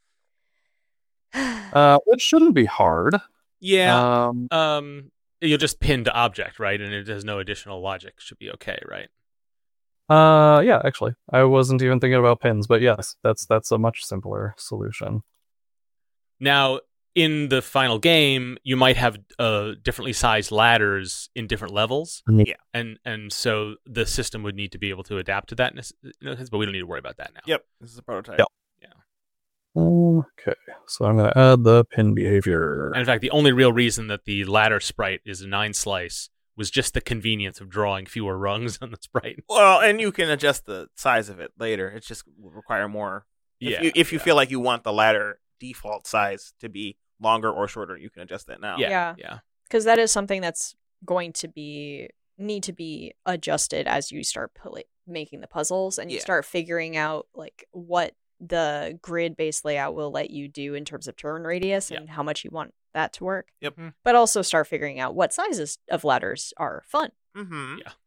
Which shouldn't be hard. Yeah. You'll just pin to object, right? And it has no additional logic. Should be okay, right? Yeah, actually, I wasn't even thinking about pins, but yes, that's a much simpler solution. Now, in the final game, you might have differently sized ladders in different levels. Yeah. And so the system would need to be able to adapt to that, but we don't need to worry about that now. Yep. This is a prototype. Yep. Okay, so I'm going to add the pin behavior. And in fact, the only real reason that the ladder sprite is a 9-slice was just the convenience of drawing fewer rungs on the sprite. Well, and you can adjust the size of it later. It just will require more. If you feel like you want the ladder default size to be longer or shorter, you can adjust that now. Yeah. Because that is something that's going to need to be adjusted as you start making the puzzles and you Yeah. start figuring out like what the grid-based layout will let you do in terms of turn radius and how much you want that to work. Yep. But also start figuring out what sizes of ladders are fun. Mm-hmm. Yeah.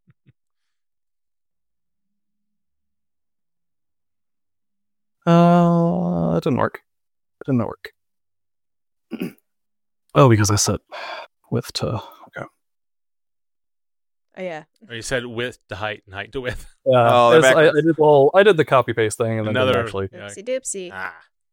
It didn't work. It did not work. Oh, because I set width to. Okay. Oh, yeah. Or you said width to height and height to width. Yeah. Oh, they're I did the copy paste thing and then Another- didn't actually. Yeah. Oopsie doopsie. Ah.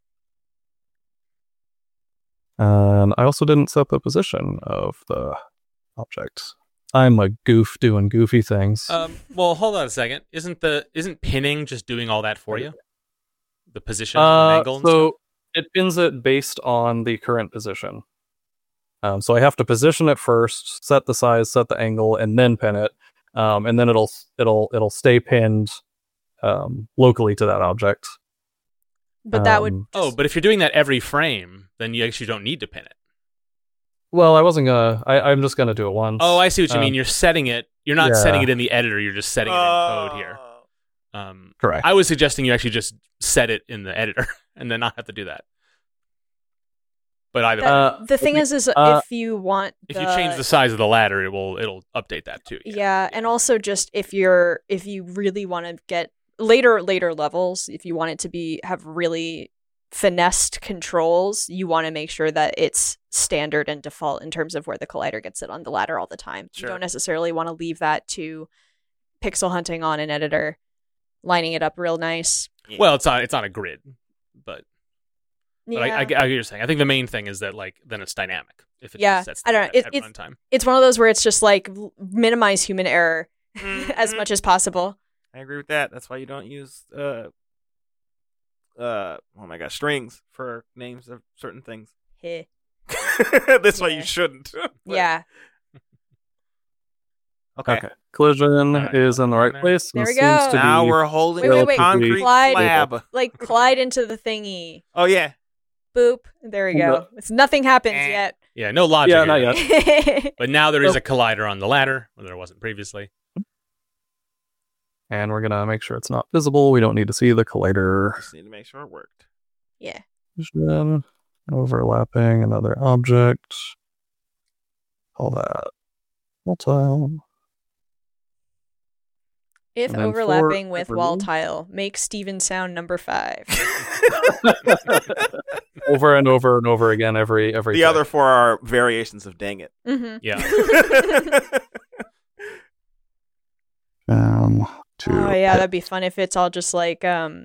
And I also didn't set the position of the object. I'm a goof doing goofy things. Well, hold on a second. Isn't pinning just doing all that for you? The position and angle and stuff? So it pins it based on the current position. So I have to position it first, set the size, set the angle, and then pin it. And then it'll stay pinned locally to that object. But that would. Oh, but if you're doing that every frame, then you actually don't need to pin it. Well, I wasn't gonna. I'm just gonna do it once. Oh, I see what you mean. You're setting it. You're not yeah. setting it in the editor. You're just setting it in code here. Correct. I was suggesting you actually just set it in the editor and then not have to do that. But either way, The thing is if you want, if you change the size of the ladder, it'll update that too. Yeah, and also just if you really want to get later levels, if you want it to have really finessed controls, you want to make sure that it's standard and default in terms of where the collider gets it on the ladder all the time. Sure. You don't necessarily want to leave that to pixel hunting on an editor, lining it up real nice. Yeah. Well, it's on a grid, but Yeah. I get what you're saying. I think the main thing is that then it's dynamic. If it Yeah, sets I don't know. at runtime. It's one of those where it's just like minimize human error as Mhm. much as possible. I agree with that. That's why you don't use oh my gosh, strings for names of certain things. Heh. That's why Yeah. you shouldn't. But- Yeah. Okay. Collision Alright. is in the right There. place. There and we seems go. to Now be we're holding Wait, a wait. concrete Glide. slab. Like glide into the thingy. Oh yeah. Boop. There we go. It's nothing happens yet. Yeah, no logic. Yeah, here. not yet. But now there is a collider on the ladder, where there wasn't previously. And we're gonna make sure it's not visible. We don't need to see the collider. Just need to make sure it worked. Yeah. Collision, overlapping another object. All that. Wall tile. If And then overlapping for with every- wall tile, make Steven sound number 5. Over and over and over again every The time. other four are variations of dang it. Mm-hmm. Yeah. To Oh yeah, that'd be fun if it's all just like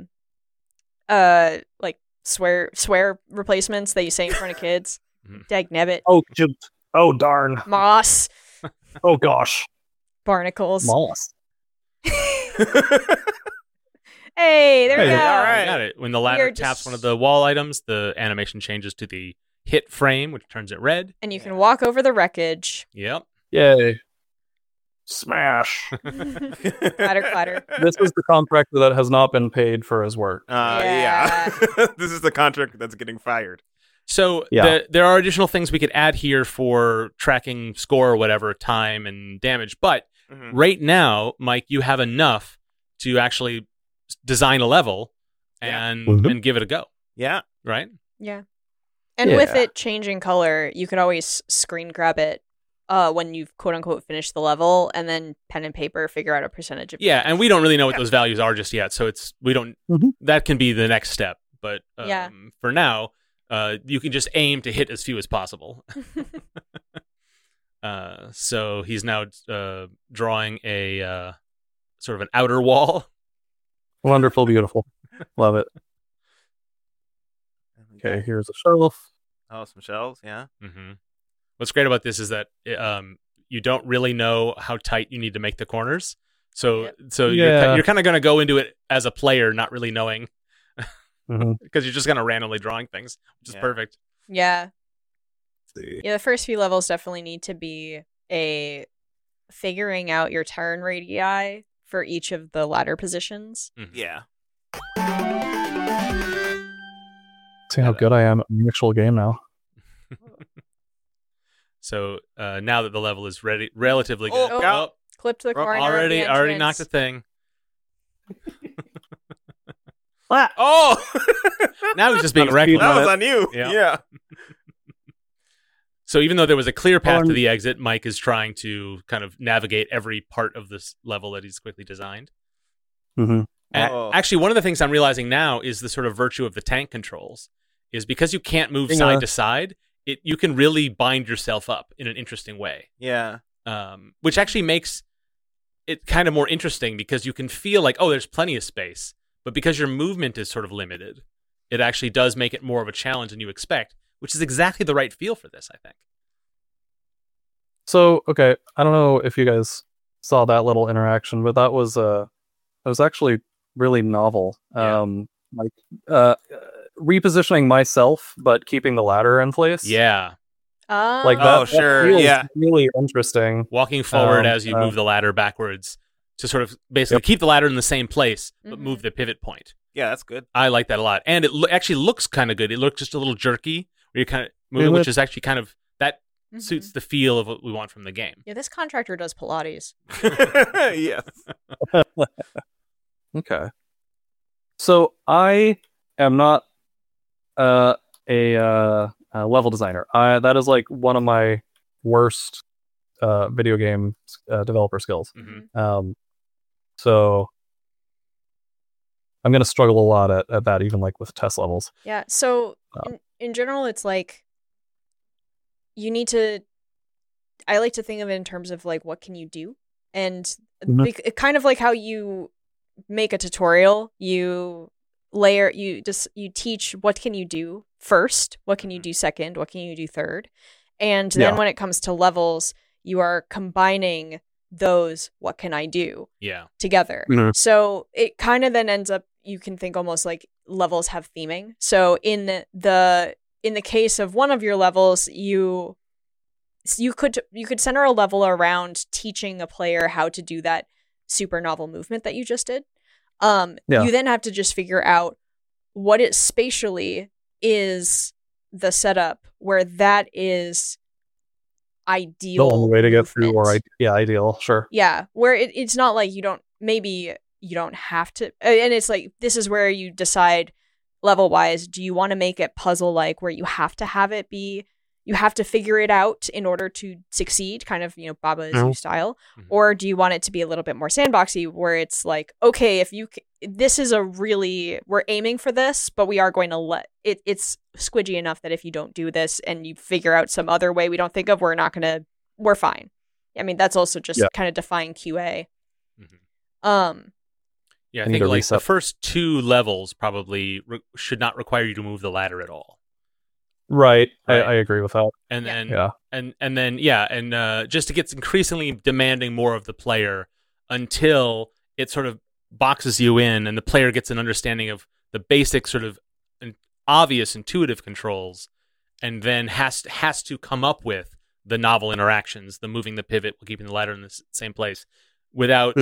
swear replacements that you say in front of kids. Mhm. Dagnabbit, Oh, shoot. Oh, darn. moss, Oh, gosh. barnacles. Moss. Hey, there we Hey, go. all right. Got it. When the ladder We're taps just- one of the wall items, the animation changes to the hit frame, which turns it red. And you can walk over the wreckage. Yep. Yay. Smash. Clatter, clatter. This is the contractor that has not been paid for his work. Yeah. This is the contract that's getting fired. So Yeah. there are additional things we could add here for tracking score or whatever, time and damage. But Mhm. right now, Mike, you have enough to actually design a level Yeah. and Mhm. and give it a go, Yeah. right? Yeah. And with Yeah. it changing color, you could always screen grab it when you've quote unquote finished the level, and then pen and paper figure out a percentage of Yeah, and we don't really know what Yeah. those values are just yet, so we don't. Mhm. That can be the next step, but Yeah. for now, you can just aim to hit as few as possible. So he's now drawing a sort of an outer wall. Wonderful, beautiful. Love it. Okay, here's a shelf. Oh, some shells. Yeah. Mm-hmm. What's great about this is that you don't really know how tight you need to make the corners. So Yep. Yeah. you're kind of going to go into it as a player, not really knowing, Mhm. because you're just kind of randomly drawing things, which is Yeah. perfect. Yeah. See. Yeah, the first few levels definitely need to be a figuring out your turn radii for each of the ladder positions. Mhm. Yeah. See how good I am at the actual game now. So now that the level is ready, relatively good. Oh, yeah. Clip to the corner. of the already entrance. knocked a thing. Oh, Now he's just being Not a reckless. speed that was limit. on you. Yeah. Yeah. So even though there was a clear path to Um, the exit, Mike is trying to kind of navigate every part of this level that he's quickly designed. Mhm. And Oh. actually, one of the things I'm realizing now is the sort of virtue of the tank controls is because you can't move Yeah. side to side, you can really bind yourself up in an interesting way, Yeah. which actually makes it kind of more interesting because you can feel like, oh, there's plenty of space, but because your movement is sort of limited, it actually does make it more of a challenge than you expect, which is exactly the right feel for this, I think. So, okay, I don't know if you guys saw that little interaction, but that was actually really novel. Yeah. Like repositioning myself, but keeping the ladder in place. Yeah. Like Oh, that. that sure, feels yeah. really interesting. Walking forward as you uh, move the ladder backwards to sort of basically keep the ladder in the same place, but Mhm. move the pivot point. Yeah, that's good. I like that a lot. And it actually looks kind of good. It looks just a little jerky, where you kind of move it, Yeah, which is actually kind of, that Mhm. suits the feel of what we want from the game. Yeah, this contractor does Pilates. Yes. Okay. So I am not a level designer. That is like one of my worst video game developer skills. Mhm. So I'm gonna struggle a lot at that, even like with test levels. Yeah. So Oh. in general, it's like you need to. I like to think of it in terms of like what can you do, and Mhm. kind of like how you make a tutorial. You teach what can you do first, what can you do second, what can you do third, and then Yeah. when it comes to levels, you are combining those what can I do Yeah. together. Mhm. So it kind of then ends up, you can think almost like levels have theming. So in the case of one of your levels, you could center a level around teaching a player how to do that super novel movement that you just did. Yeah. You then have to just figure out what it spatially is the setup where that is The ideal only way to get through, or movement. ideal, sure. Yeah, where it's not like you don't have to, and it's like this is where you decide level wise, do you want to make it puzzle like where you have to have it be, you have to figure it out in order to succeed, kind of, Baba Is You Mhm. style, Mhm. or do you want it to be a little bit more sandboxy where it's like, okay, if this is we're aiming for this, but we are going to let it's squidgy enough that if you don't do this and you figure out some other way we don't think of, we're fine. I mean, that's also just Yeah. kind of defying QA. Mhm. Yeah, I I need think to like the reset. first two levels probably should not require you to move the ladder at all. Right. Right. I agree with that. And Yeah. then Yeah. and then just it gets increasingly demanding more of the player until it sort of boxes you in, and the player gets an understanding of the basic sort of obvious intuitive controls, and then has to come up with the novel interactions, the moving the pivot, keeping the ladder in the same place, without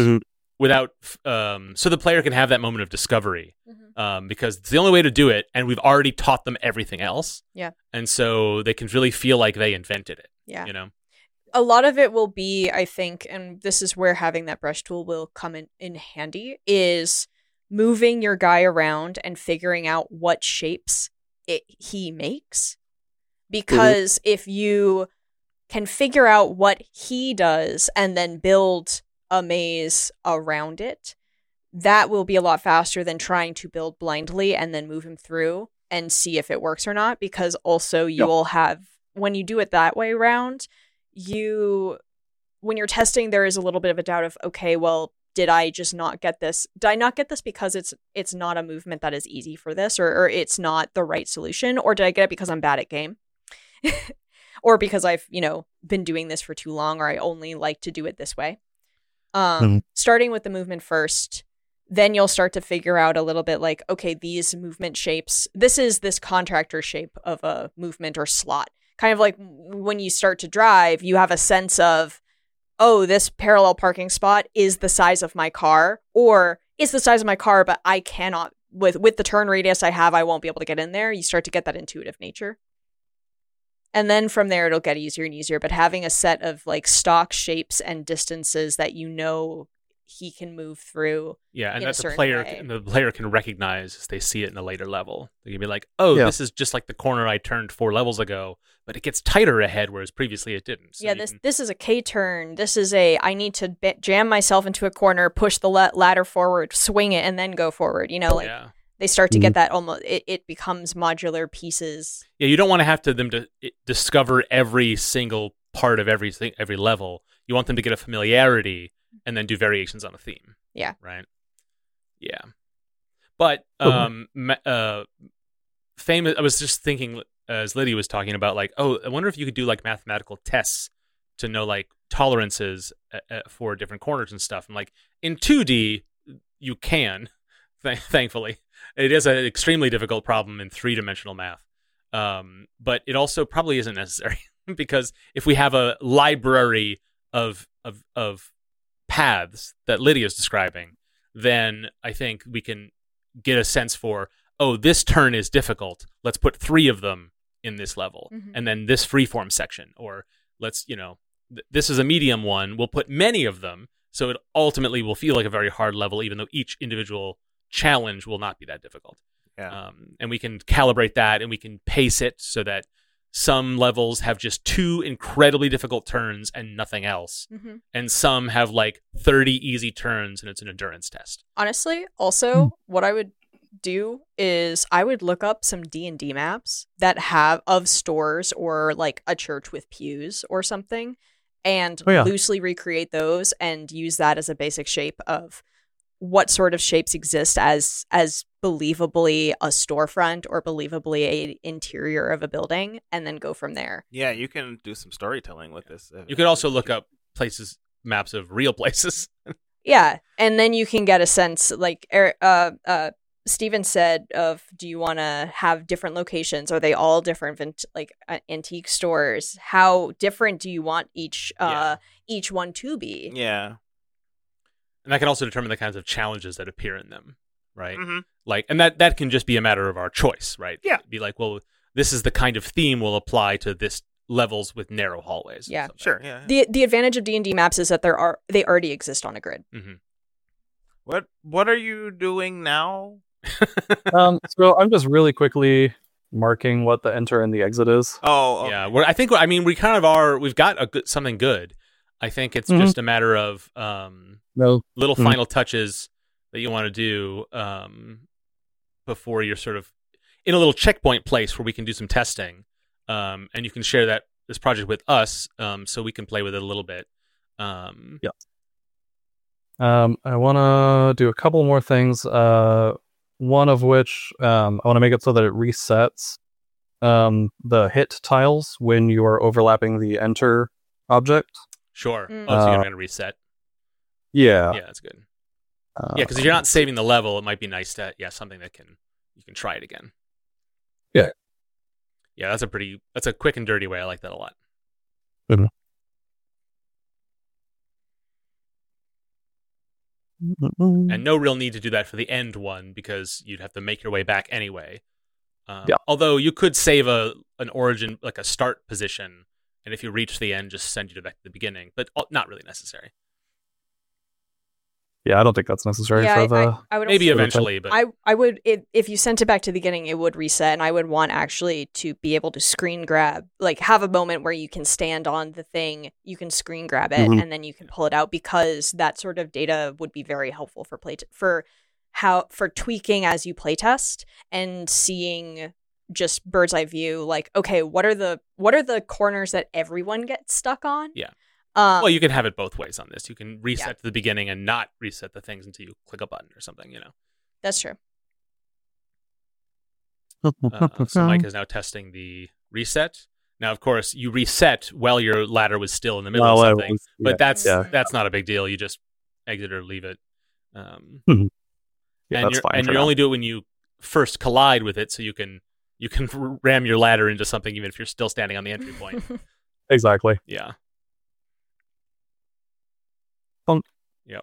so the player can have that moment of discovery, because it's the only way to do it, and we've already taught them everything else. Yeah. And so they can really feel like they invented it. Yeah. You know? A lot of it will be, I think, and this is where having that brush tool will come in handy, is moving your guy around and figuring out what shapes he makes. Because if you can figure out what he does and then build a maze around it, that will be a lot faster than trying to build blindly and then move him through and see if it works or not. Because also you will have, when you do it that way around, when you're testing, there is a little bit of a doubt of, okay, well, did I just not get this? Did I not get this because it's not a movement that is easy for this, or it's not the right solution? Or did I get it because I'm bad at game? Or because I've, been doing this for too long, or I only like to do it this way. Starting with the movement first, then you'll start to figure out a little bit like, okay, these movement shapes, this is this contractor shape of a movement or slot. Kind of like when you start to drive, you have a sense of, oh, this parallel parking spot is the size of my car, or it's the size of my car, but I cannot, with the turn radius I have, I won't be able to get in there. You start to get that intuitive nature. And then from there, it'll get easier and easier. But having a set of like stock shapes and distances that he can move through. Yeah, and that the player can recognize as they see it in a later level. They can be like, oh, this is just like the corner I turned 4 levels ago, but it gets tighter ahead, whereas previously it didn't. So this is a K-turn. This is I need to jam myself into a corner, push the ladder forward, swing it, and then go forward. They start to get that almost, it becomes modular pieces. Yeah, you don't want to have them to discover every single part of every level. You want them to get a familiarity and then do variations on a theme. Yeah. Right? Yeah. But famous. I was just thinking as Lydia was talking about, like, oh, I wonder if you could do like mathematical tests to know like tolerances for different corners and stuff. And like in 2D, you can, thankfully. It is an extremely difficult problem in 3-dimensional math. But it also probably isn't necessary because if we have a library of paths that Lydia's describing, then I think we can get a sense for, oh, this turn is difficult. Let's put 3 of them in this level. And then this freeform section, or let's, this is a medium one. We'll put many of them. So it ultimately will feel like a very hard level, even though each individual challenge will not be that difficult. Yeah. And we can calibrate that, and we can pace it so that some levels have just 2 incredibly difficult turns and nothing else. And some have like 30 easy turns and it's an endurance test. Honestly, also, what I would do is I would look up some D&D maps that have of stores or like a church with pews or something, and loosely recreate those and use that as a basic shape of what sort of shapes exist as believably a storefront or believably a interior of a building, and then go from there. Yeah, you can do some storytelling with this. You could also look up maps of real places. Yeah, and then you can get a sense, like Steven said, of, do you want to have different locations? Are they all different, like antique stores? How different do you want each one to be? Yeah. And that can also determine the kinds of challenges that appear in them, right? Like, and that can just be a matter of our choice, right? Yeah. Be like, well, this is the kind of theme we'll apply to this levels with narrow hallways. Yeah, sure. Yeah. The advantage of D&D maps is that they already exist on a grid. What are you doing now? So I'm just really quickly marking what the enter and the exit is. Oh, okay. Yeah. We kind of are. We've got something good. I think it's just a matter of little final touches that you want to do before you're sort of in a little checkpoint place where we can do some testing, and you can share this project with us, so we can play with it a little bit. I want to do a couple more things. One of which I want to make it so that it resets the hit tiles when you are overlapping the enter object. Sure. So you're going to reset. Yeah. Yeah, that's good. Yeah, because if you're not saving the level, it might be nice to something that you can try it again. Yeah. Yeah, that's a quick and dirty way. I like that a lot. Mhm. And no real need to do that for the end one because you'd have to make your way back anyway. Yeah. Although you could save an origin, like a start position, and if you reach the end, just send you back to the beginning, but not really necessary. Yeah, I don't think that's necessary Yeah, for the. I would Maybe also- eventually, but I would if you sent it back to the beginning, it would reset, and I would want actually to be able to screen grab, like have a moment where you can stand on the thing, you can screen grab it, Mhm. and then you can pull it out, because that sort of data would be very helpful for for tweaking as you playtest and seeing just bird's eye view. Like, okay, what are the corners that everyone gets stuck on? Yeah. Well, you can have it both ways on this. You can reset to the beginning and not reset the things until you click a button or something, That's true. So Mike is now testing the reset. Now, of course, you reset while your ladder was still in the middle of something, but that's not a big deal. You just exit or leave it. Yeah, and that's fine. and for you now. only do it when you first collide with it, so you can ram your ladder into something even if you're still standing on the entry point. Exactly. Yeah. Yep.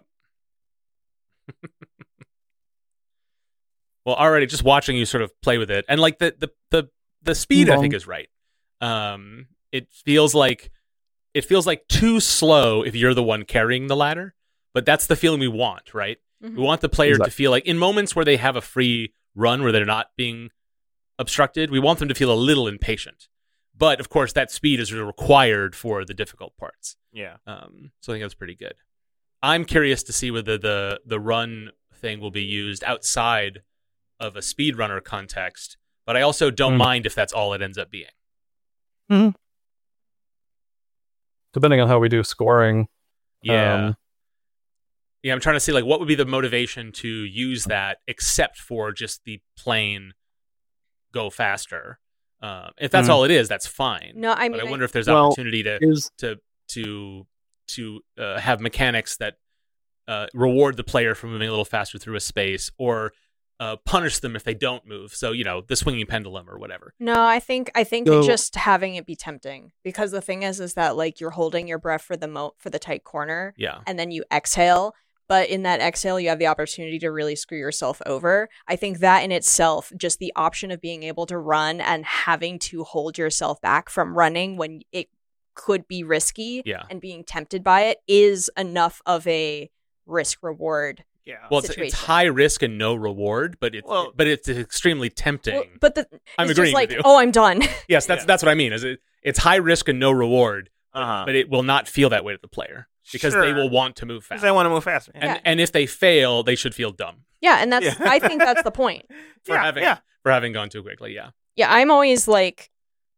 Well, already just watching you sort of play with it, and like the speed, I think is right. It feels like too slow if you're the one carrying the ladder, but that's the feeling we want, right? Mhm. We want the player to feel like in moments where they have a free run where they're not being obstructed, we want them to feel a little impatient. But of course, that speed is required for the difficult parts. Yeah. So I think that's pretty good. I'm curious to see whether the run thing will be used outside of a speedrunner context, but I also don't mind if that's all it ends up being. Mm-hmm. Depending on how we do scoring. Yeah. Yeah, I'm trying to see like what would be the motivation to use that except for just the plain go faster. If that's all it is, that's fine. No, I mean, but I wonder if there's opportunity to have mechanics that reward the player for moving a little faster through a space, or punish them if they don't move. So the swinging pendulum or whatever. No, I think just having it be tempting, because the thing is that like you're holding your breath for the tight corner, Yeah, and then you exhale. But in that exhale, you have the opportunity to really screw yourself over. I think that in itself, just the option of being able to run and having to hold yourself back from running when it could be risky, and being tempted by it, is enough of a risk reward. Yeah. Well, it's high risk and no reward, but it's extremely tempting. Well, but I'm it's agreeing just like, with you. oh, I'm done. Yes, that's what I mean. It's high risk and no reward, but it will not feel that way to the player because they will want to move fast. They want to move faster. And if they fail, they should feel dumb. Yeah, and that's I think that's the point. for having gone too quickly. Yeah. Yeah, I'm always like,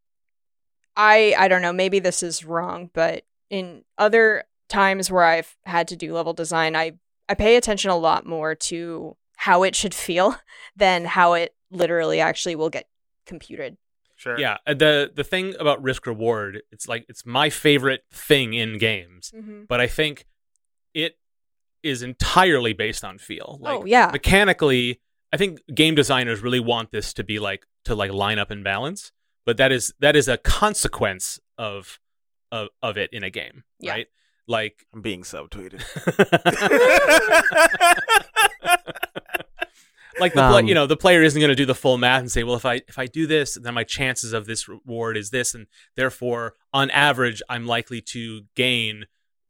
I don't know, maybe this is wrong, but in other times where I've had to do level design, I pay attention a lot more to how it should feel than how it literally actually will get computed. Sure. Yeah. The thing about risk reward, it's my favorite thing in games, but I think it is entirely based on feel. Mechanically, I think game designers really want this to be to line up and balance, but that is a consequence of it in a game, right? Like, I'm being subtweeted. Like the player isn't going to do the full math and say, well, if I do this, then my chances of this reward is this, and therefore, on average, I'm likely to gain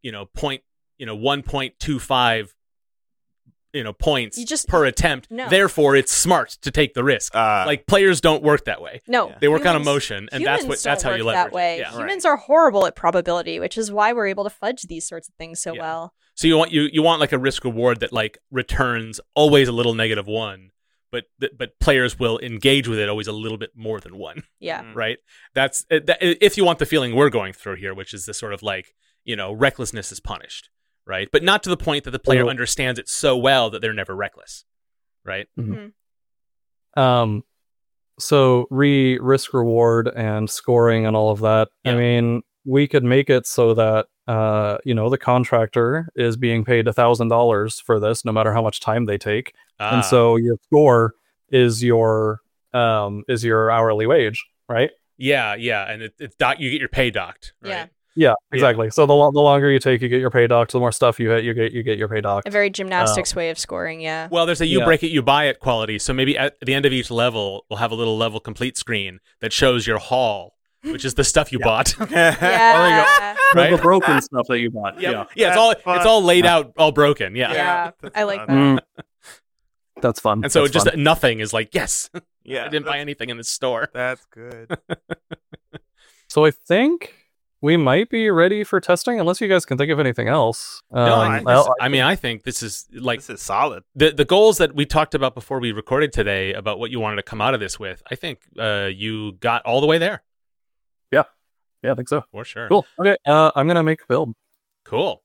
1.25 points per attempt. No. Therefore, it's smart to take the risk. Players don't work that way. No, they work on emotion, and that's how you leverage that way. it. Yeah. Humans are horrible at probability, which is why we're able to fudge these sorts of things so well. So you want like a risk reward that like returns always a little -1, but players will engage with it always a little bit more than 1. Yeah. Right. That's if you want the feeling we're going through here, which is this sort of like recklessness is punished, right? But not to the point that the player understands it so well that they're never reckless, right? So risk reward and scoring and all of that. Yeah. I mean, we could make it so that the contractor is being paid $1,000 for this, no matter how much time they take, and so your score is your hourly wage, right? Yeah, and you get your pay docked, right? Yeah, exactly. Yeah. So the longer you take, you get your pay docked. The more stuff you hit, you get your pay docked. A very gymnastics way of scoring, yeah. Well, there's a you break it, you buy it quality. So maybe at the end of each level, we'll have a little level complete screen that shows your haul, which is the stuff you bought. Yeah. Right? The broken stuff that you bought. Yeah. It's all laid out, all broken. Yeah. I like that. That's fun. And so That's just fun. nothing is like, yes, Yeah, I didn't buy anything in the store. That's good. So I think we might be ready for testing, unless you guys can think of anything else. I think this is solid. The goals that we talked about before we recorded today about what you wanted to come out of this with, I think you got all the way there. Yeah, I think so. For sure. Cool. Okay, I'm going to make a build. Cool.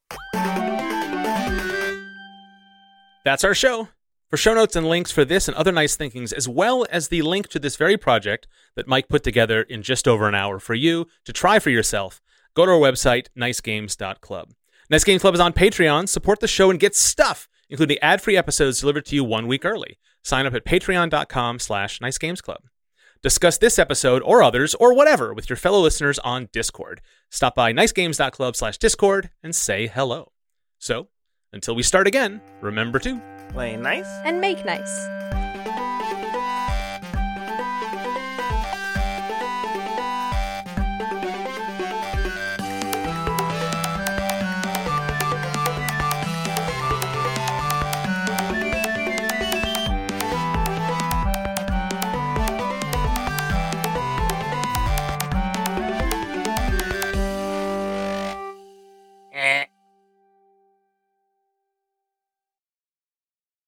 That's our show. For show notes and links for this and other nice thinkings, as well as the link to this very project that Mike put together in just over an hour for you to try for yourself, go to our website, nicegames.club. Nice Games Club is on Patreon. Support the show and get stuff, including ad-free episodes delivered to you 1 week early. Sign up at patreon.com/nicegamesclub. Discuss this episode or others or whatever with your fellow listeners on Discord. Stop by nicegames.club/Discord and say hello. So, until we start again, remember to play nice and make nice.